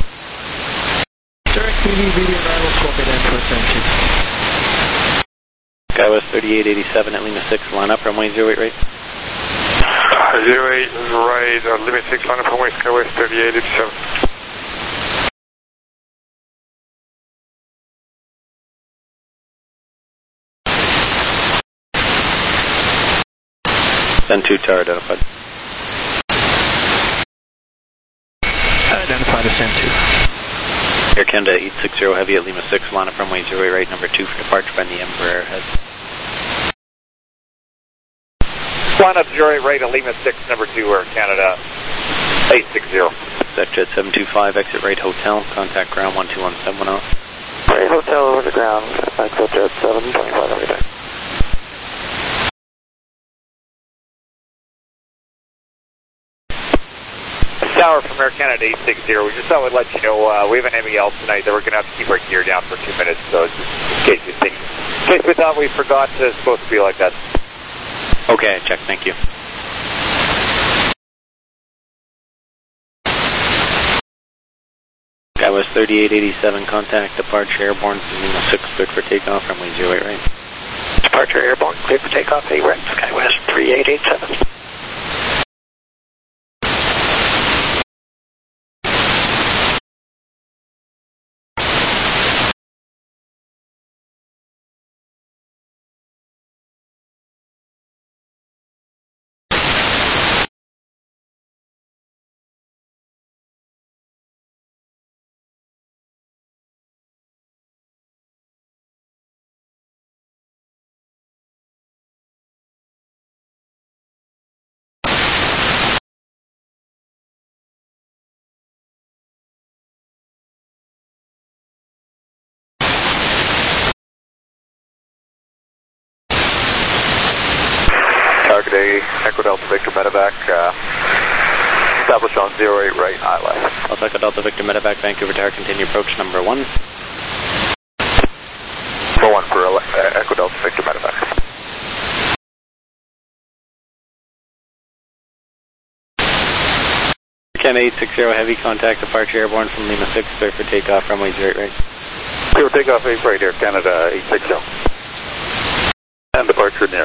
Direct BB, BB arrival, Squawk Cadence for ascension. Skywest 3887 at Lima 6, line up, runway 08 right. 08 right, limit 6, line up runway Skywest 3887. Send 2 tower identified. Identified as send 2. Air Canada 860 Heavy at Lima 6, line up runway 08 right, number 2 for departure by the Embraer ahead. Line up 08 right at Lima 6, number 2, Air Canada 860. Vector 725, exit right hotel, contact ground 12170. Right hotel over the ground, exit jet 725 every day. Tower from Air Canada 860. We just thought we'd let you know we have an MEL tonight that we're going to have to keep our gear down for 2 minutes, so just in case you think, in case we thought we forgot, it's supposed to be like that. Okay, check, thank you. Skywest 3887, contact departure airborne, Lima 6, cleared for takeoff, runway 08 right. Departure airborne, cleared for takeoff, 8 right, Skywest 3887. Echo Delta Victor Medevac, established on 08 right, ILS. Also Echo Delta Victor Medevac, Vancouver Tower, continue approach number 1. Number 1 for Echo Delta Victor Medevac. Canada 860 heavy contact, departure airborne from Lima 6, clear for takeoff, runway 08 right. Clear for takeoff, 8 right here, Canada 860. And departure near.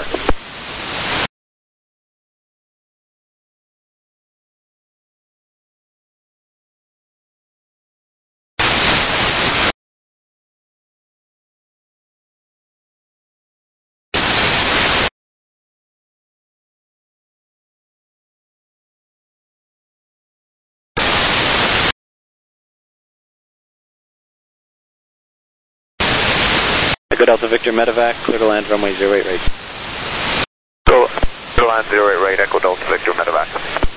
Echo Delta Victor Medevac, clear to land runway 08 right. Go to land 08 right, Echo Delta Victor Medevac.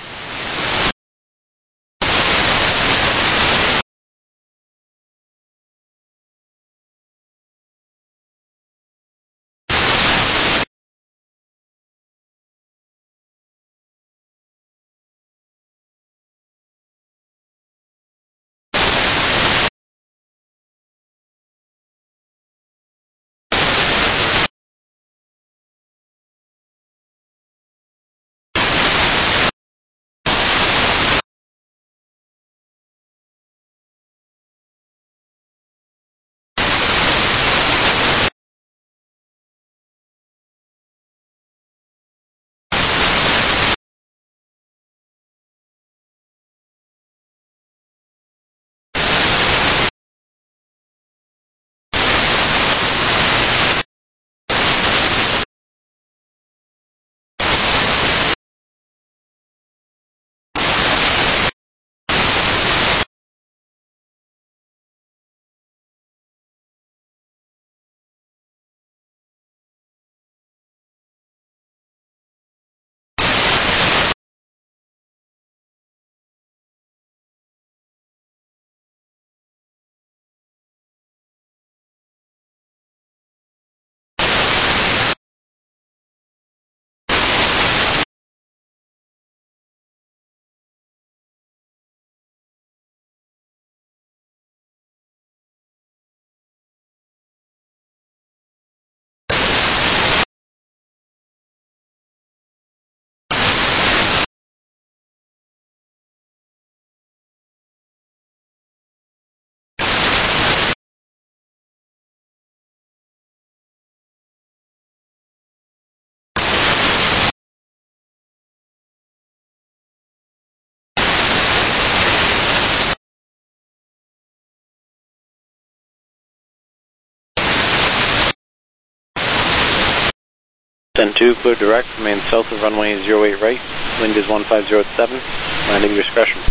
Send 2, clear direct, remain south of runway 08 right, wind is 1507, landing discretion.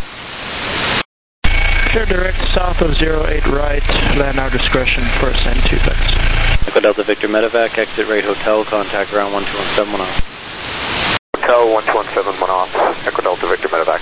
Clear direct south of 08 right, land our discretion for send 2 thanks. Echo Delta Victor Medevac, exit right hotel, contact ground 1217 off. Hotel 1217 off, Echo Delta Victor Medevac.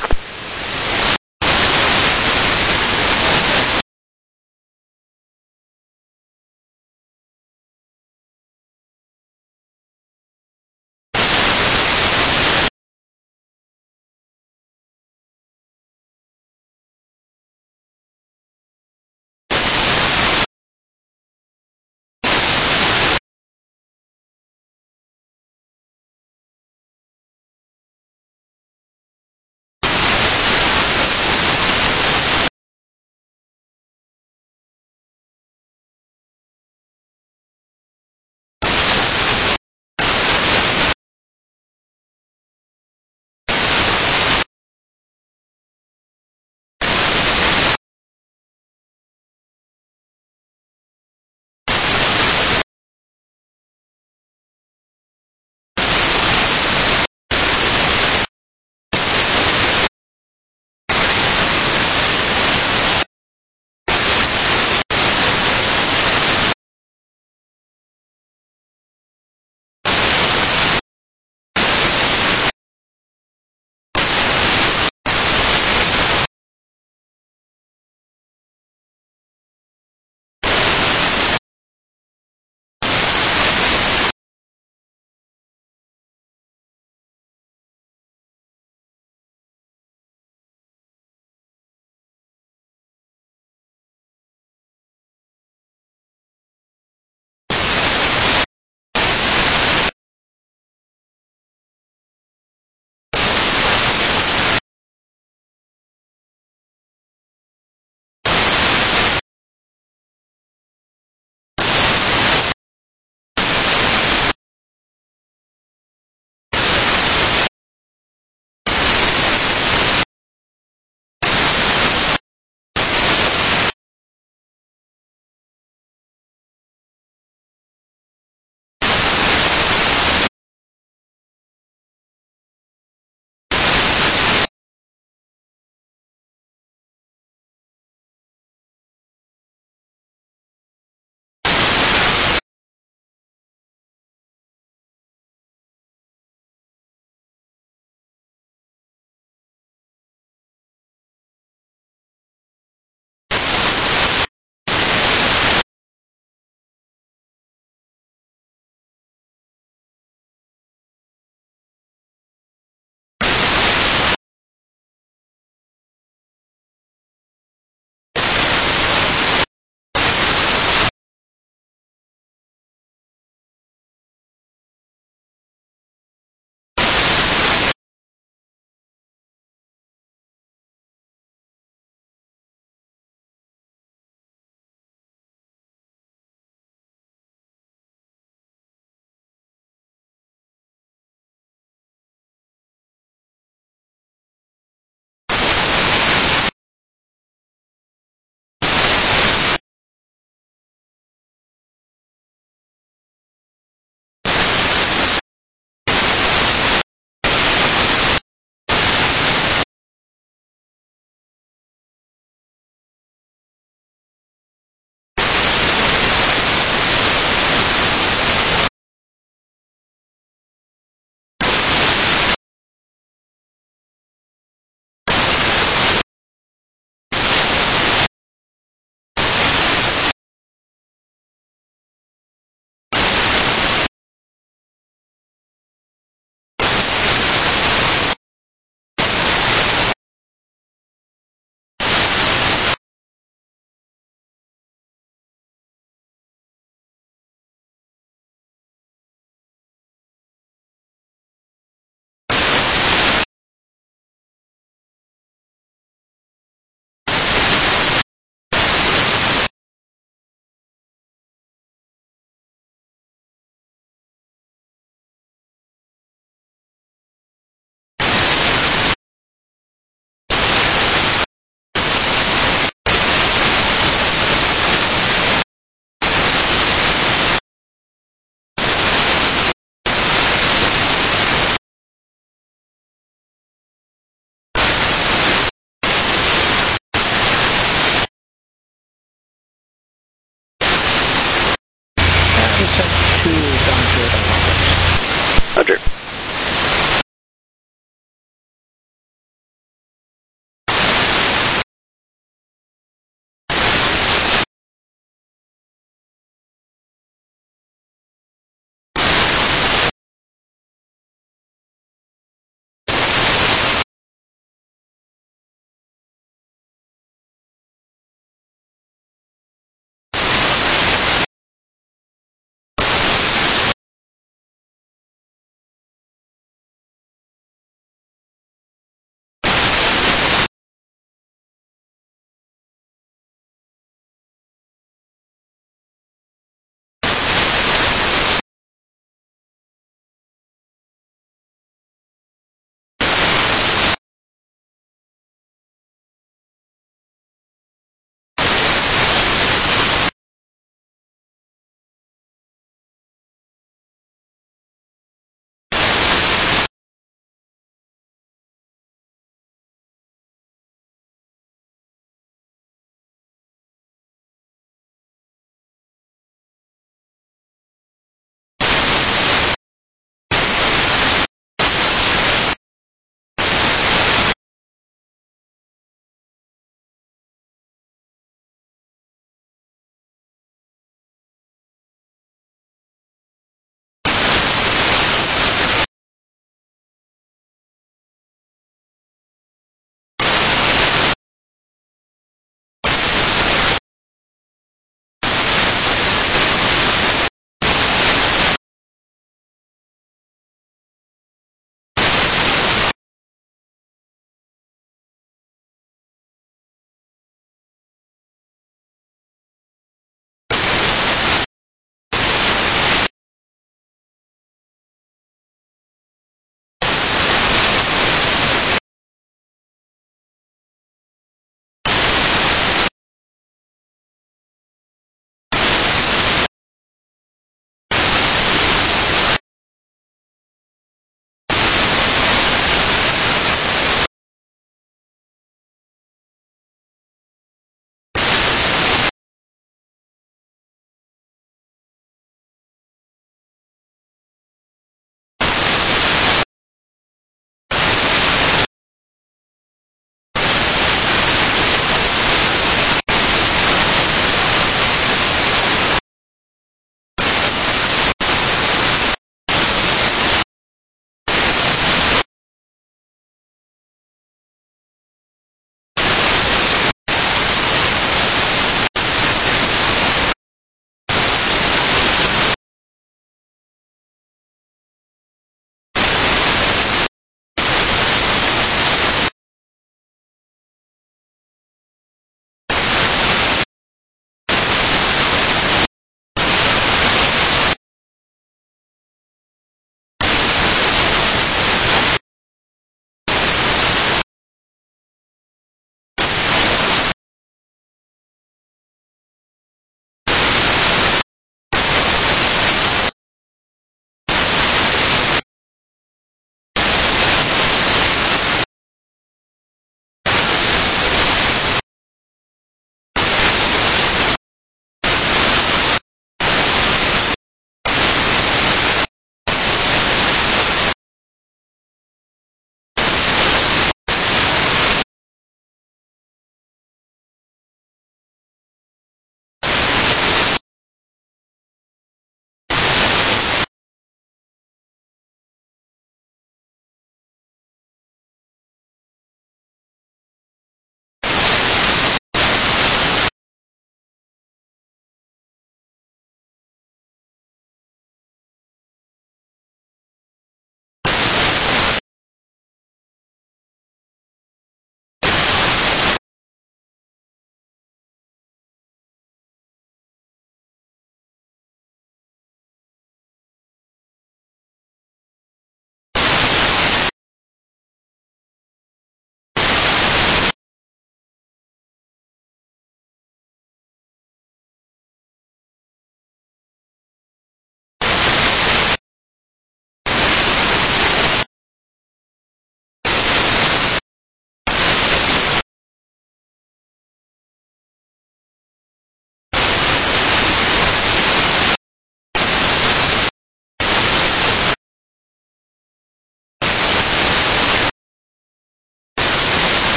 Descent 2 downfield on Roger.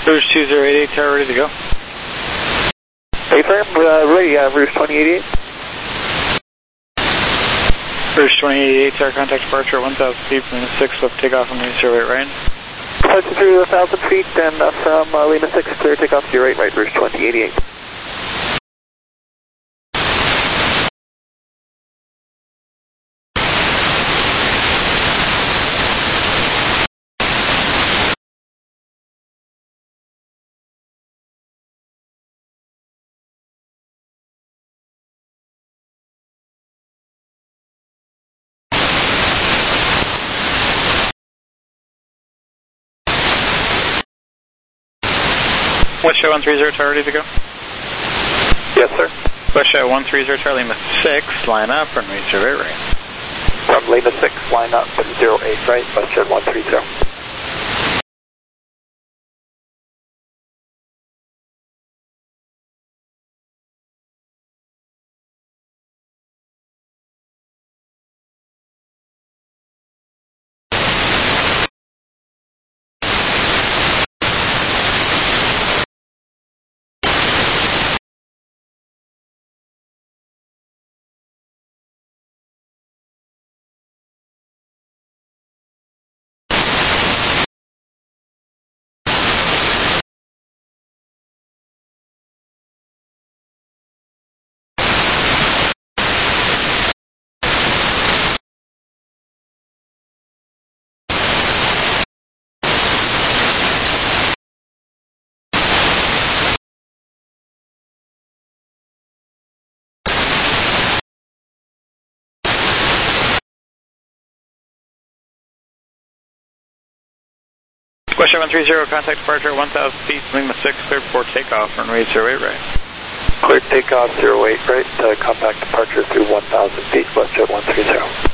Rouge 2088, tower ready to go. Affirm, ready, Rouge 2088. Rouge 2088, tower contact departure at 1,000 feet from Lima 6, left takeoff on Lima 08 right. Departure through 1,000 feet, and from Lima 6, clear takeoff 08 right, Rouge 2088. West Show 130, tower ready to go. Yes, sir. West Show 130, tower Lima 6, line up, runway 08 right. From Lima 6, line up, 08 right, West Show 130. West Show 130, contact departure at 1,000 feet, Lima 6, cleared for takeoff, runway 08 right. Clear takeoff 08 right, compact departure through 1,000 feet, West Jet 130.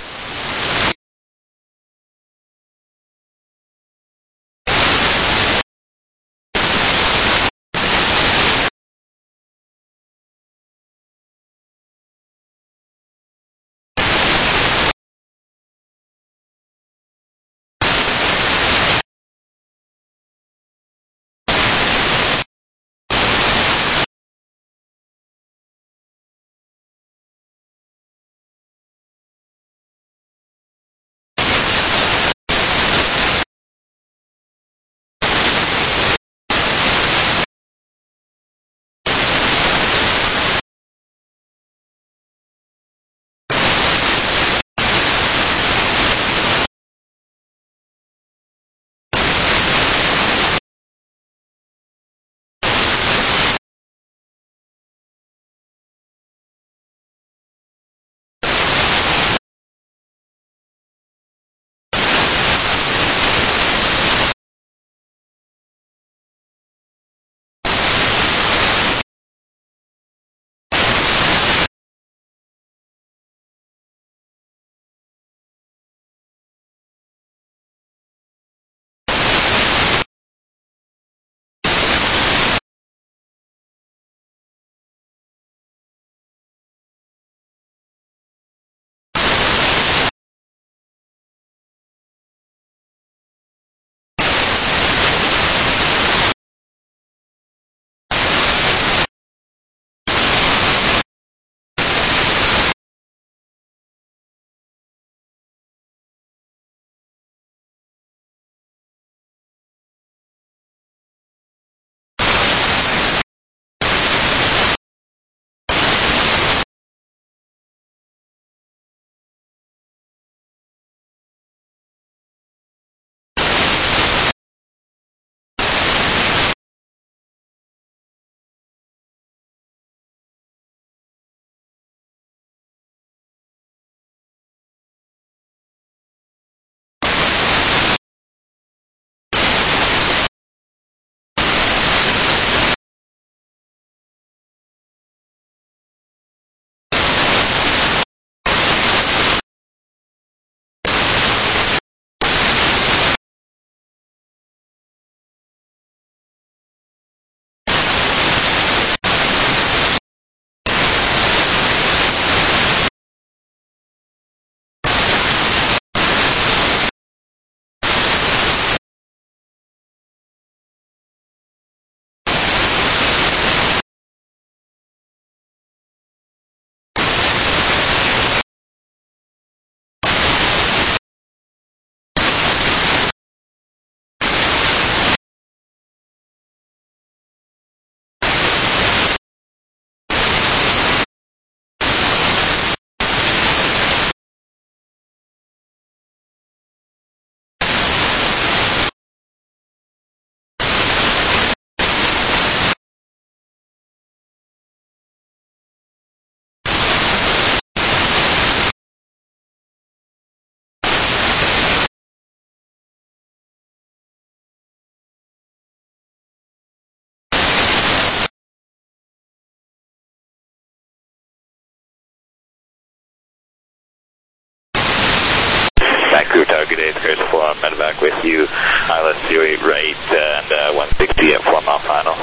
good day, Curtis 4 medevac with you, ILS 08 right, and 160 at 4 mile final.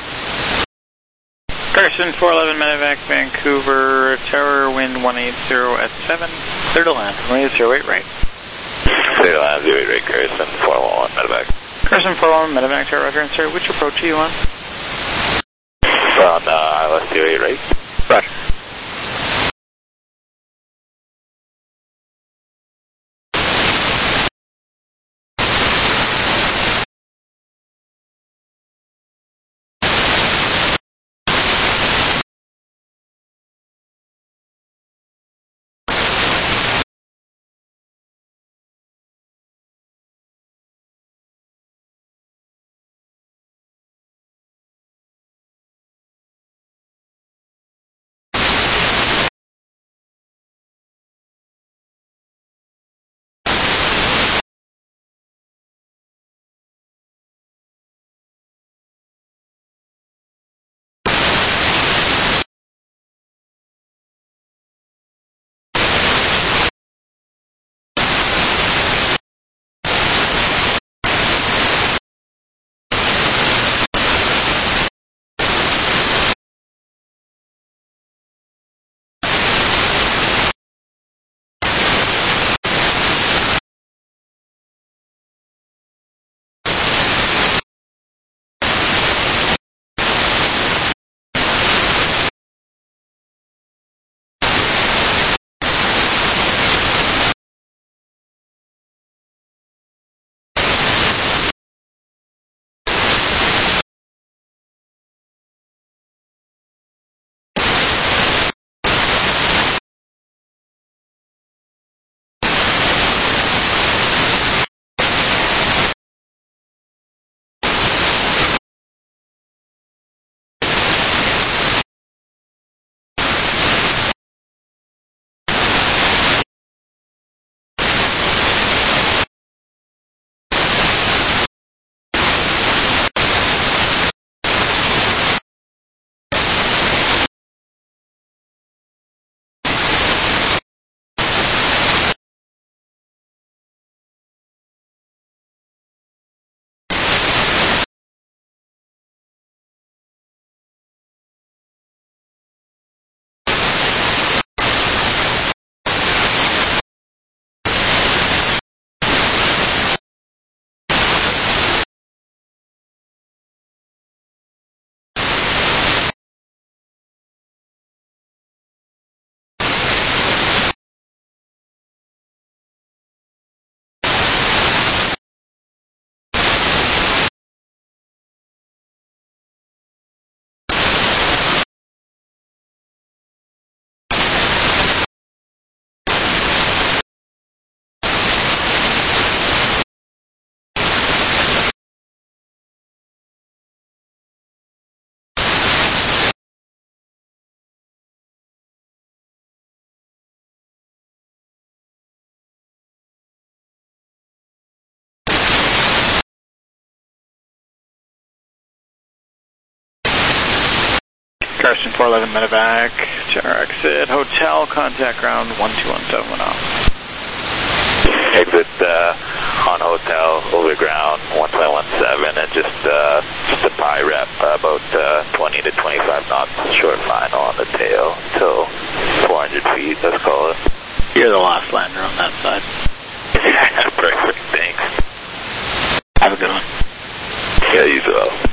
Carson 411 medevac, Vancouver Tower, wind 180 at 7, clear to land, 180 right. Clear to land, 08 right, Carson 411 medevac. Carson 411 medevac, Tower, Roger, and sir, which approach are you on? On ILS 08 right. Roger. Carson 411 medevac, tower exit, hotel, contact ground 121.710. Exit on hotel, over ground 1.17, and just a pi rep, about 20 to 25 knots, short final on the tail, till 400 feet, let's call it. You're the last lander on that side. Perfect, thanks. Have a good one. Yeah, you as well.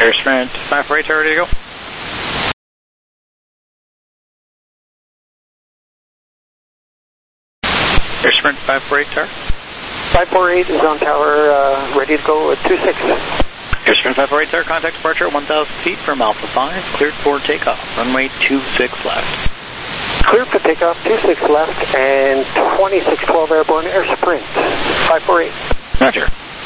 Air Sprint 548 Tower, ready to go. Air Sprint 548 Tower. 548 is on tower, ready to go at 26. Air Sprint 548 Tower, contact departure at 1,000 feet from Alpha 5, cleared for takeoff, runway 26 left. Cleared for takeoff, 26 left, and 2612 airborne Air Sprint 548. Roger.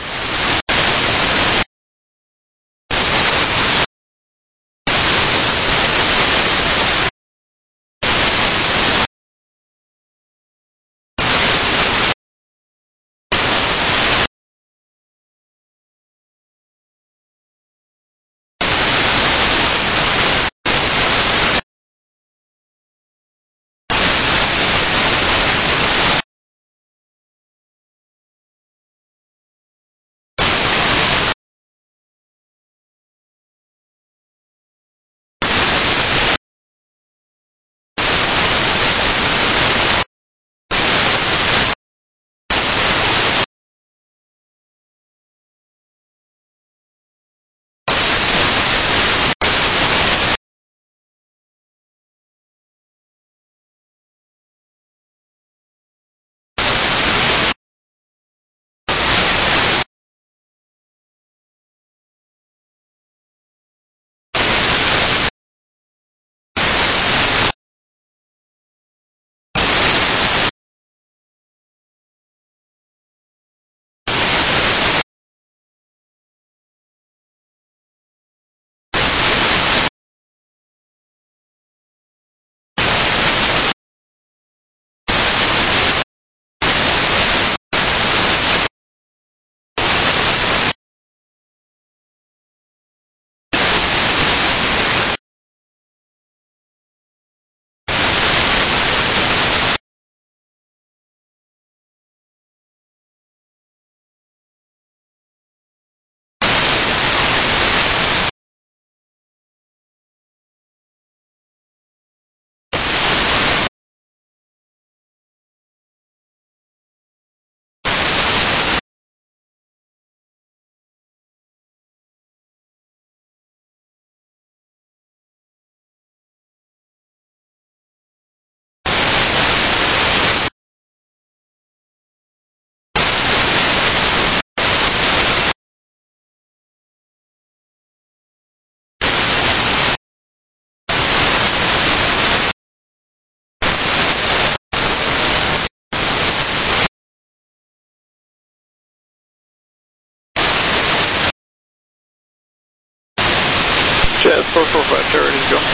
Jazz 445 Tower, ready to go.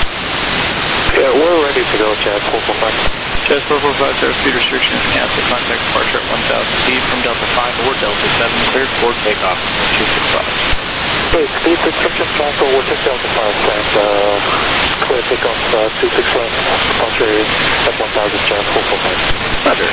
Yeah, we're ready to go, Jazz 445. Jazz 445 Tower, speed restriction is canceled. Contact departure at 1,000 feet from Delta 5 or Delta 7, cleared for takeoff, 265. Wait, speed restriction canceled, we'll take Delta 5 and clear takeoff 26 left, departure at 1,000, Jazz 445. Roger.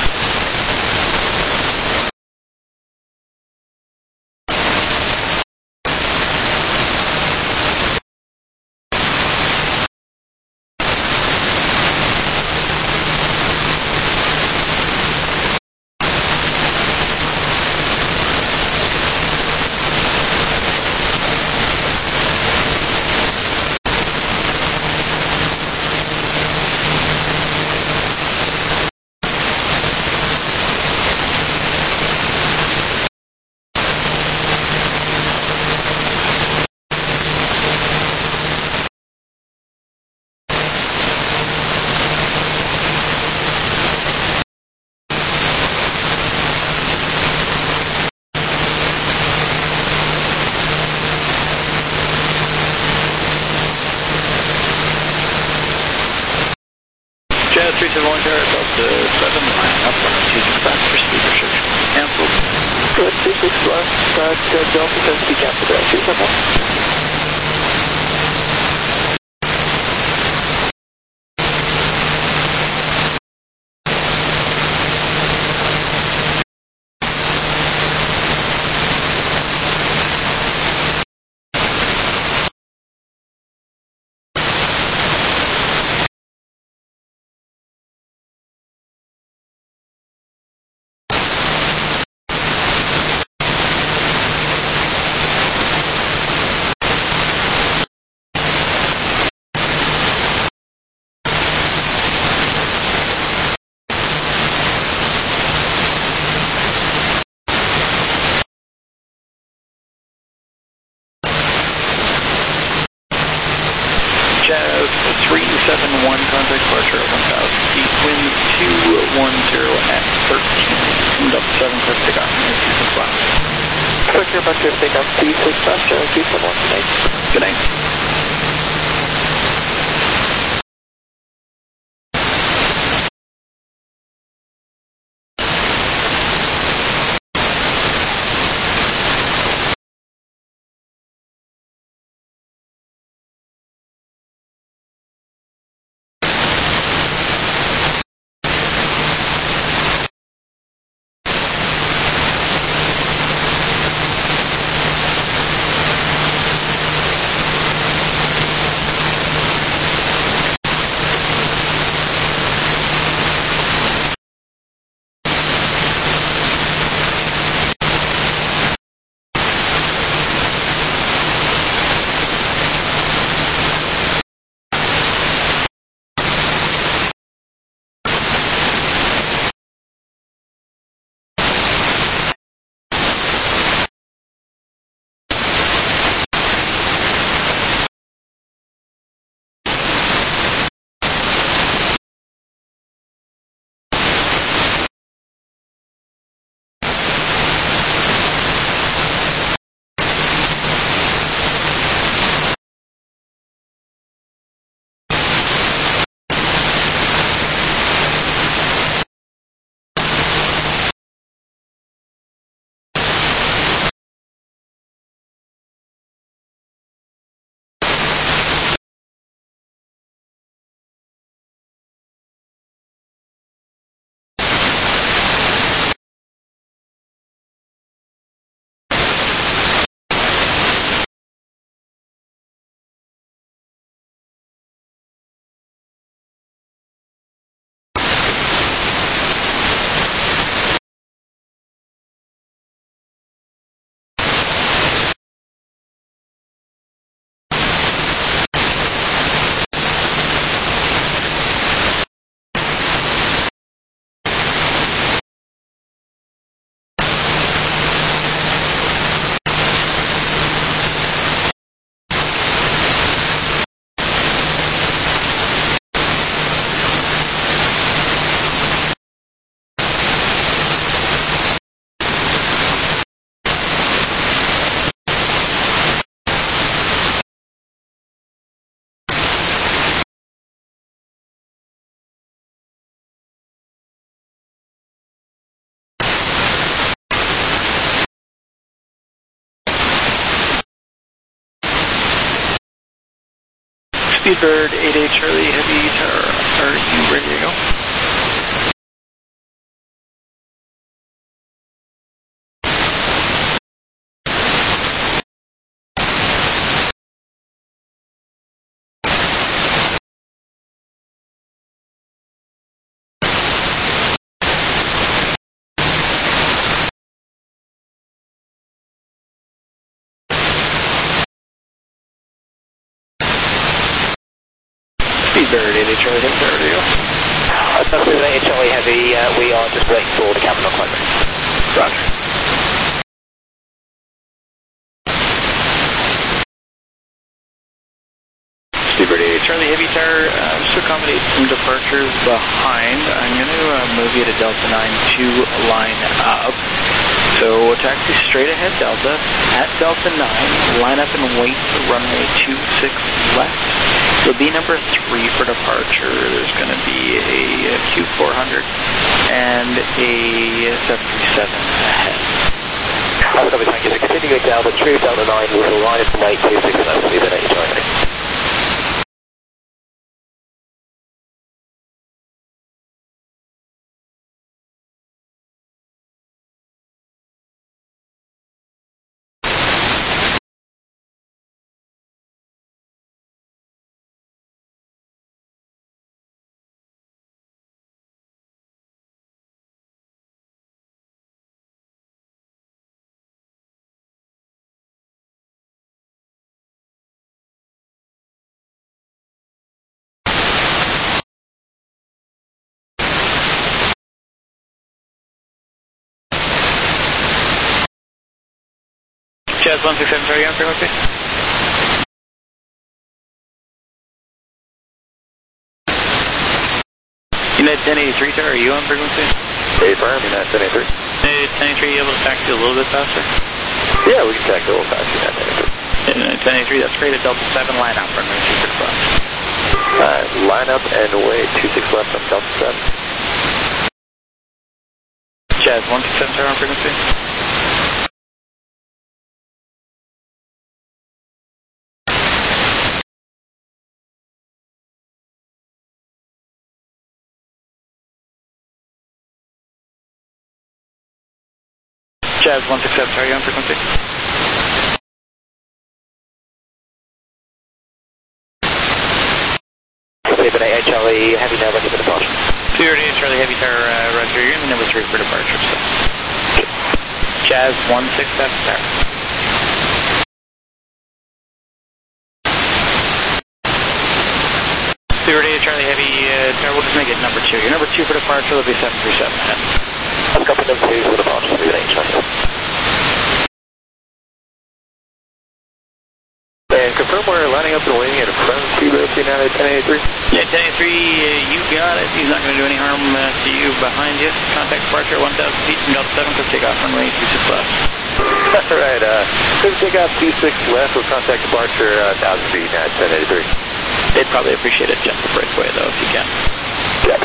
Jazz 371 Tower, Delta 7, line up on 265 for speed restriction. Cancelled. Good, 26 left, Delta 7 speed canceled at 271. Departure, takeoff 26 left, 271, thanks. Good night. Speedbird 88 Charlie Heavy Tower, are you ready to go? Speedbird 88 Charlie Heavy Tower, ready to go? Speedbird 88 Charlie Heavy, we are just waiting for the cabin appointment. Roger. Speedbird 88 Charlie Heavy Tower, just to accommodate some departures behind, I'm going to move you to Delta 9 to line up. So taxi straight ahead Delta, at Delta 9, line up and wait for runway 26 left. It'll be number 3 for departure. There's going to be a Q400 and a 737 ahead. Thank you. So continuing down the true Delta 9 will line up and wait 26 left, Speedbird 88 Charlie. Jazz 167, sorry, on frequency. United 1083, sir, are you on frequency? Affirm, United 1083. United 1083, you able to taxi a little bit faster? Yeah, we can check the old taxi 1083, that's great at Delta 7, line up, runway 26 left. Line up and away, 26 left on Delta 7. Jazz 167, turn on frequency. Jazz 167, sorry, on frequency. David A, Charlie Heavy now ready for departure. Clear to Charlie Heavy Tower, Roger, you're in the number 3 for departure. Jazz 167, tower. Clear to Charlie Heavy Tower, we'll just make it number 2. You're number 2 for departure, it'll be 737. I've got number 2 for departure, David A, Charlie. And confirm we're lining up and waiting at a front frequency now at 1083. Yeah, 1083, you got it. He's not going to do any harm to you behind you. Contact departure 1,000 feet from Delta 7, clear takeoff runway 26 left. All right, clear takeoff 26 left with contact departure 1,000 feet now at 1083. They'd probably appreciate a gentle breakaway though, if you can. Yeah.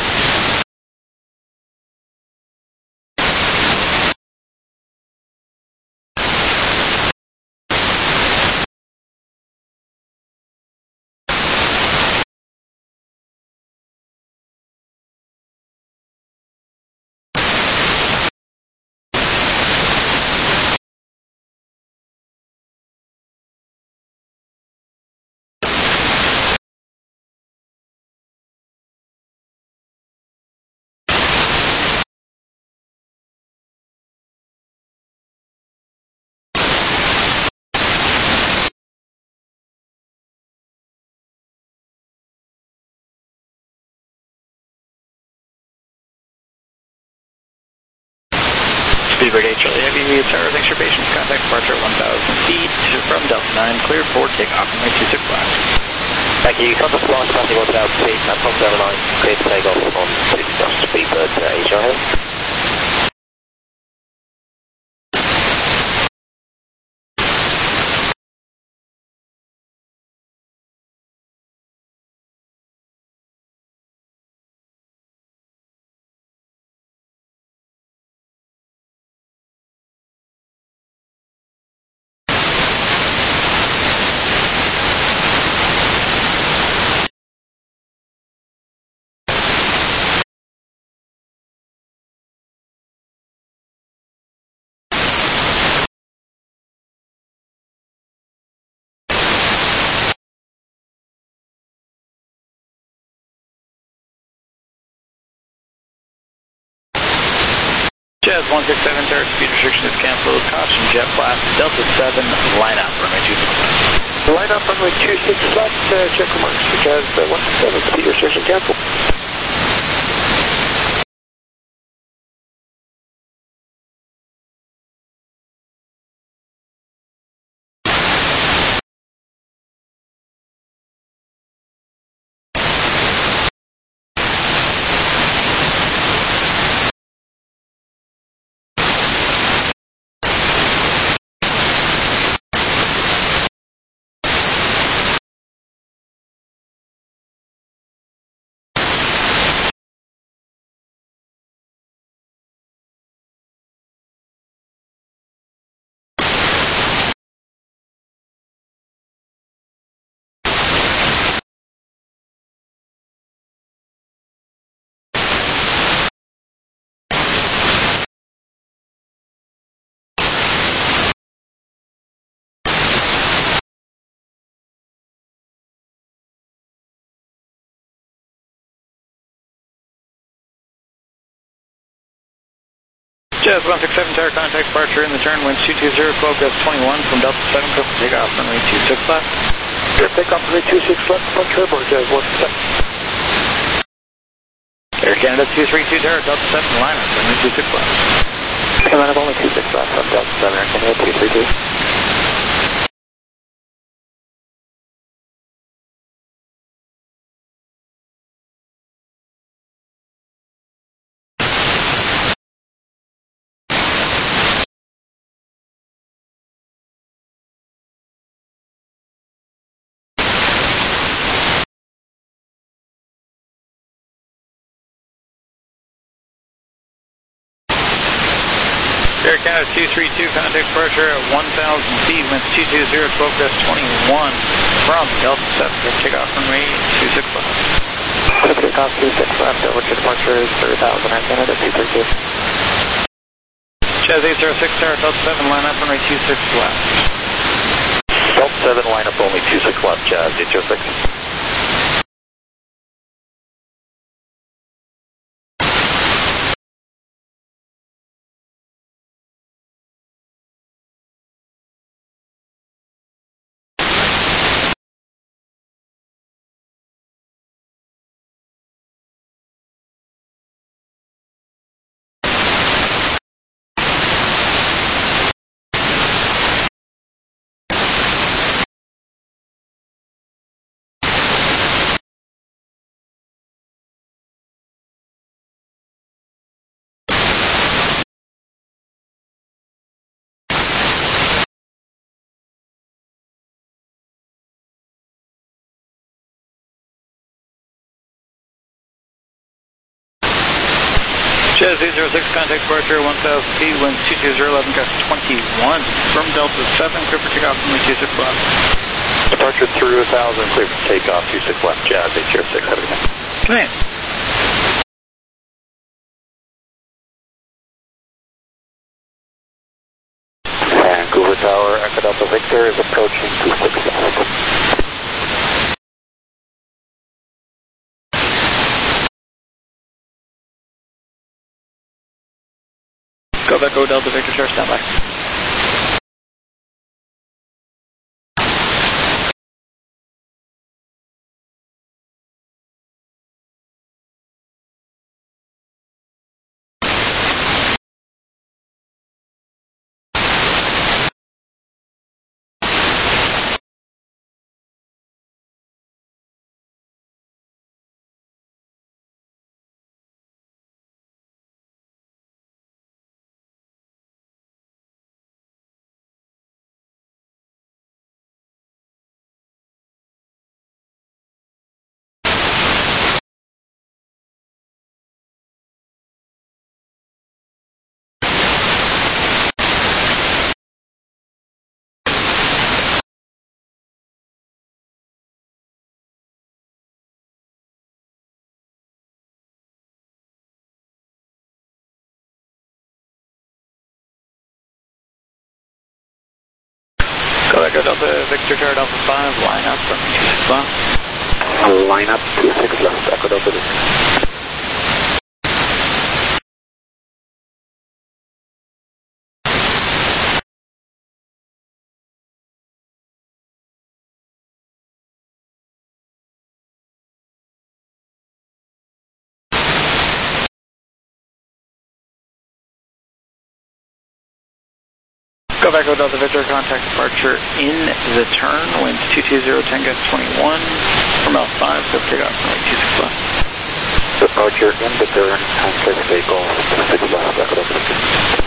Speedbird 8, Charlie Heavy Tower, thanks for your patience. Contact departure 1,000 feet from Delta 9, cleared for takeoff runway 26 left. Thank you. Contact launch passing 1,000 feet, and from Delta 9, clear to take off on 6 Speedbird 8, Charlie. Jazz 167, tower speed restriction is canceled. Caution, jet blast, Delta 7, line up, runway 26 left. Line up, runway 26 left, check remarks. Jazz 167, speed restriction canceled. Jazz 167, tower contact departure in the turn, winds 220, 12 gust 21 from Delta 7, clear for takeoff runway 26 left. Clear takeoff runway 26 left, front turbo, Jazz 167. Air Canada 232, tower, Delta 7, line up, runway 26 left. Line up only 26 left on Delta 7, Air Canada 232. 5232, contact departure at 1,000 feet, winds 220, 12 gust 21 from Delta 7, takeoff runway 26 left. Takeoff 26 left, over to departure is 3,000 at minute at 232. Jazz 806, Tower Delta 7, line up runway 26 left. Delta 7, line up only 26 left, Jazz 806. Jazz 806, contact departure 1,000 feet, winds 220, 11 gust 21 from Delta 7, clear for takeoff runway 26 left. Departure through 1,000, clear for takeoff 26 left, Jazz 806, have a good night. Command. Vancouver Tower, Echo Delta Victor is approaching 26 left. Go back, go Delta Victor, Tower, stand by. Go Delta Victor, Tower Delta 5, line up from 26 left. Line up 26 left, Echo Delta Victor. Go back, go Delta Victor, contact departure in the turn, winds 220, 10 gust 21 from L5, go takeoff runway 26 left. Departure in the turn, and clear for takeoff 26 left, Echo Delta Victor.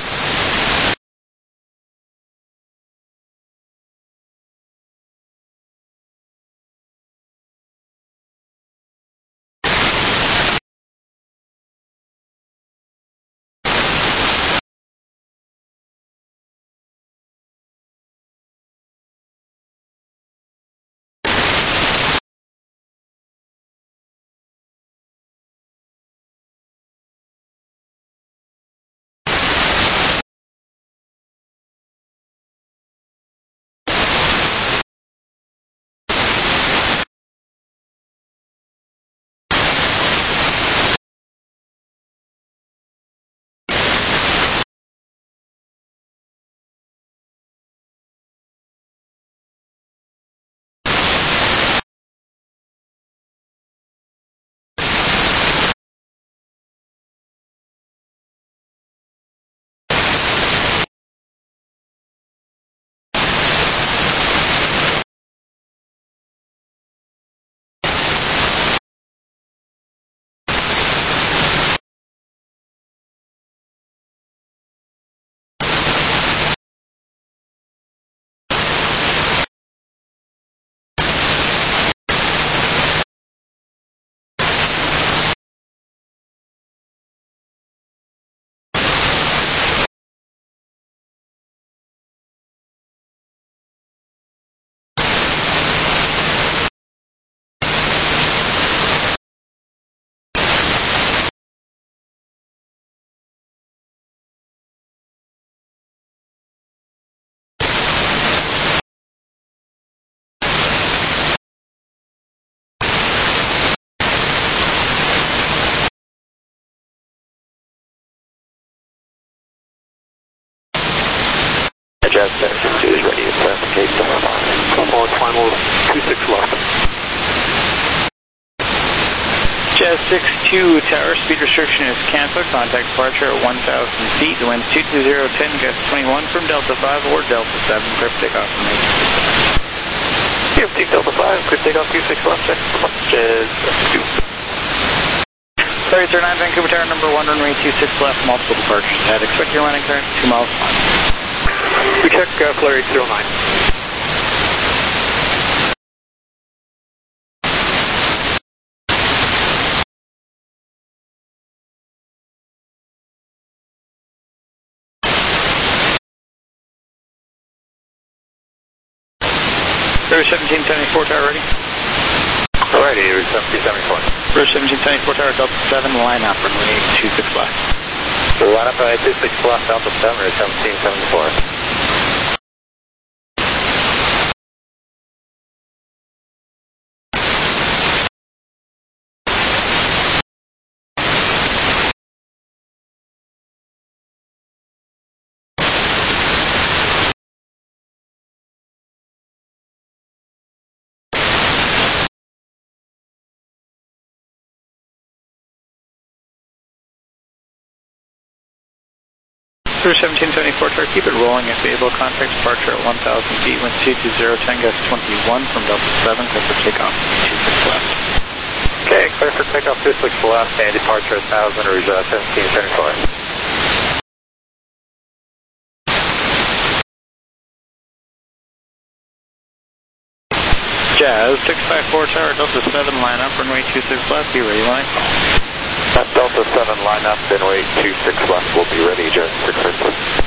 Jazz 762 is ready to set the case somewhere on. Almost final 26 left. Jazz 62 tower, speed restriction is canceled. Contact departure at 1,000 feet. The wind's 22010, gust 21 from Delta 5 or Delta 7. Clear for takeoff from me. Team Delta 5, clear takeoff 26 left, check for Jazz 62. Sorry, sir, 9 Vancouver Tower, number 1, runway 26 left, multiple departures ahead. Expect your landing clearance 2 miles. We check flare 809. River 1774 tower ready. Alrighty, River 1774. River 1774 tower, Delta 7, line up, runway 26 left. So line up at 26 left, Delta 7, River 1774. River 1774 tower, keep it rolling if able. Contact departure at 1,000 feet, wind 22010, gust 21 from Delta 7, clear for takeoff 26 left. Okay, clear for takeoff 26 left and departure at 1,000, Rouge 1774. Jazz 654 tower, Delta 7, line up, runway 26 left, be ready, line. That Delta 7 line up, runway 26 left, will be ready, Jazz 654.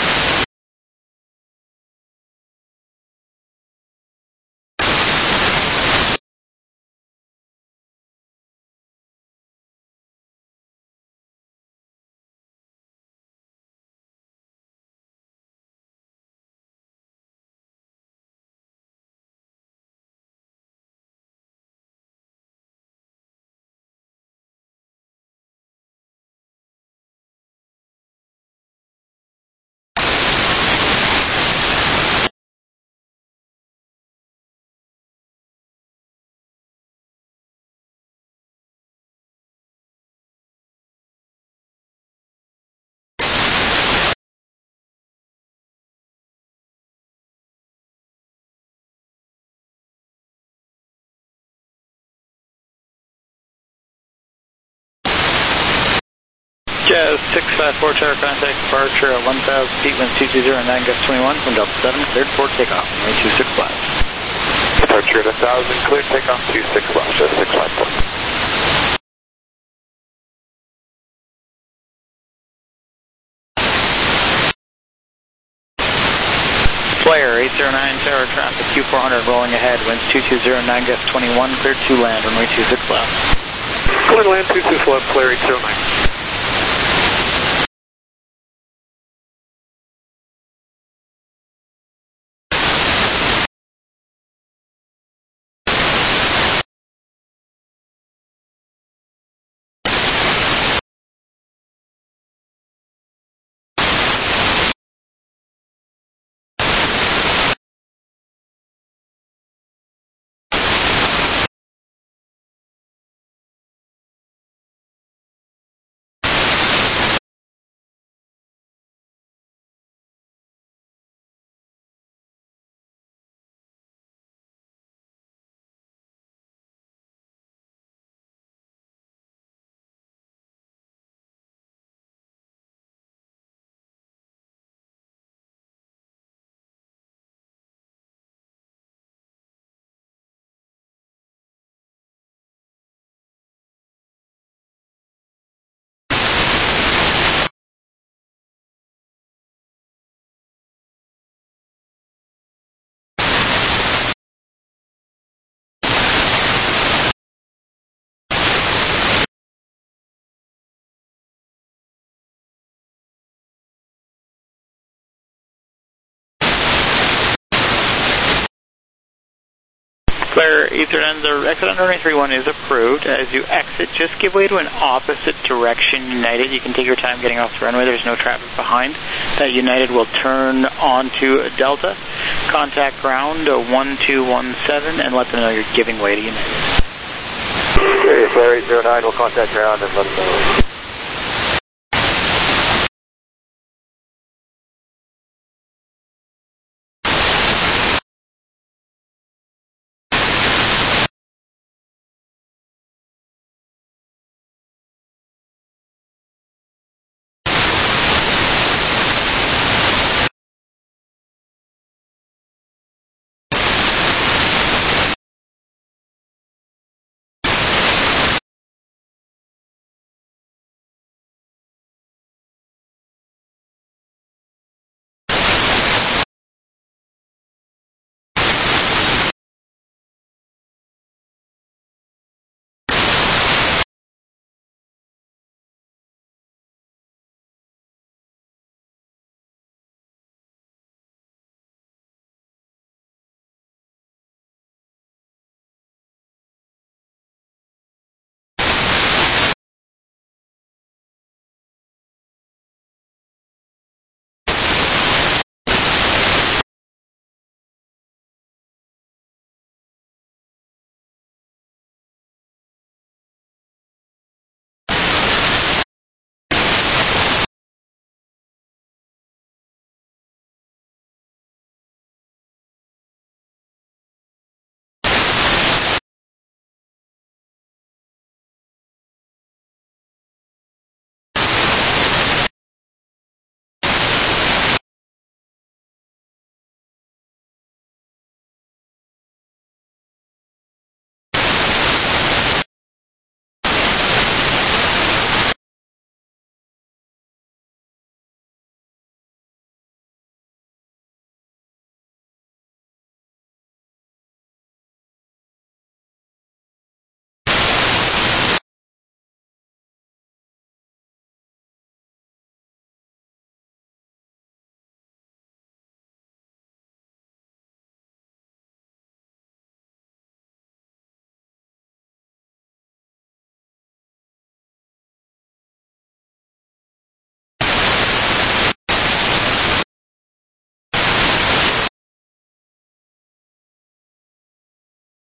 Jazz 654 tower, contact departure at 1,000 feet, wind 2209, gust 21 from Delta 7, cleared for takeoff, runway 26 left. Departure at 1,000, cleared takeoff 26 left, Jazz 654. Flare 809 tower, traffic Q400 rolling ahead, winds 2209, gust 21, cleared to land, runway 26 left. Clear to land 26 left, flare 809. Flare E39, the exit on runway 31 is approved. As you exit, just give way to an opposite direction United. You can take your time getting off the runway. There's no traffic behind. That United will turn onto Delta. Contact ground 1217 and let them know you're giving way to United. Okay, Flare 809 will contact ground and let them know.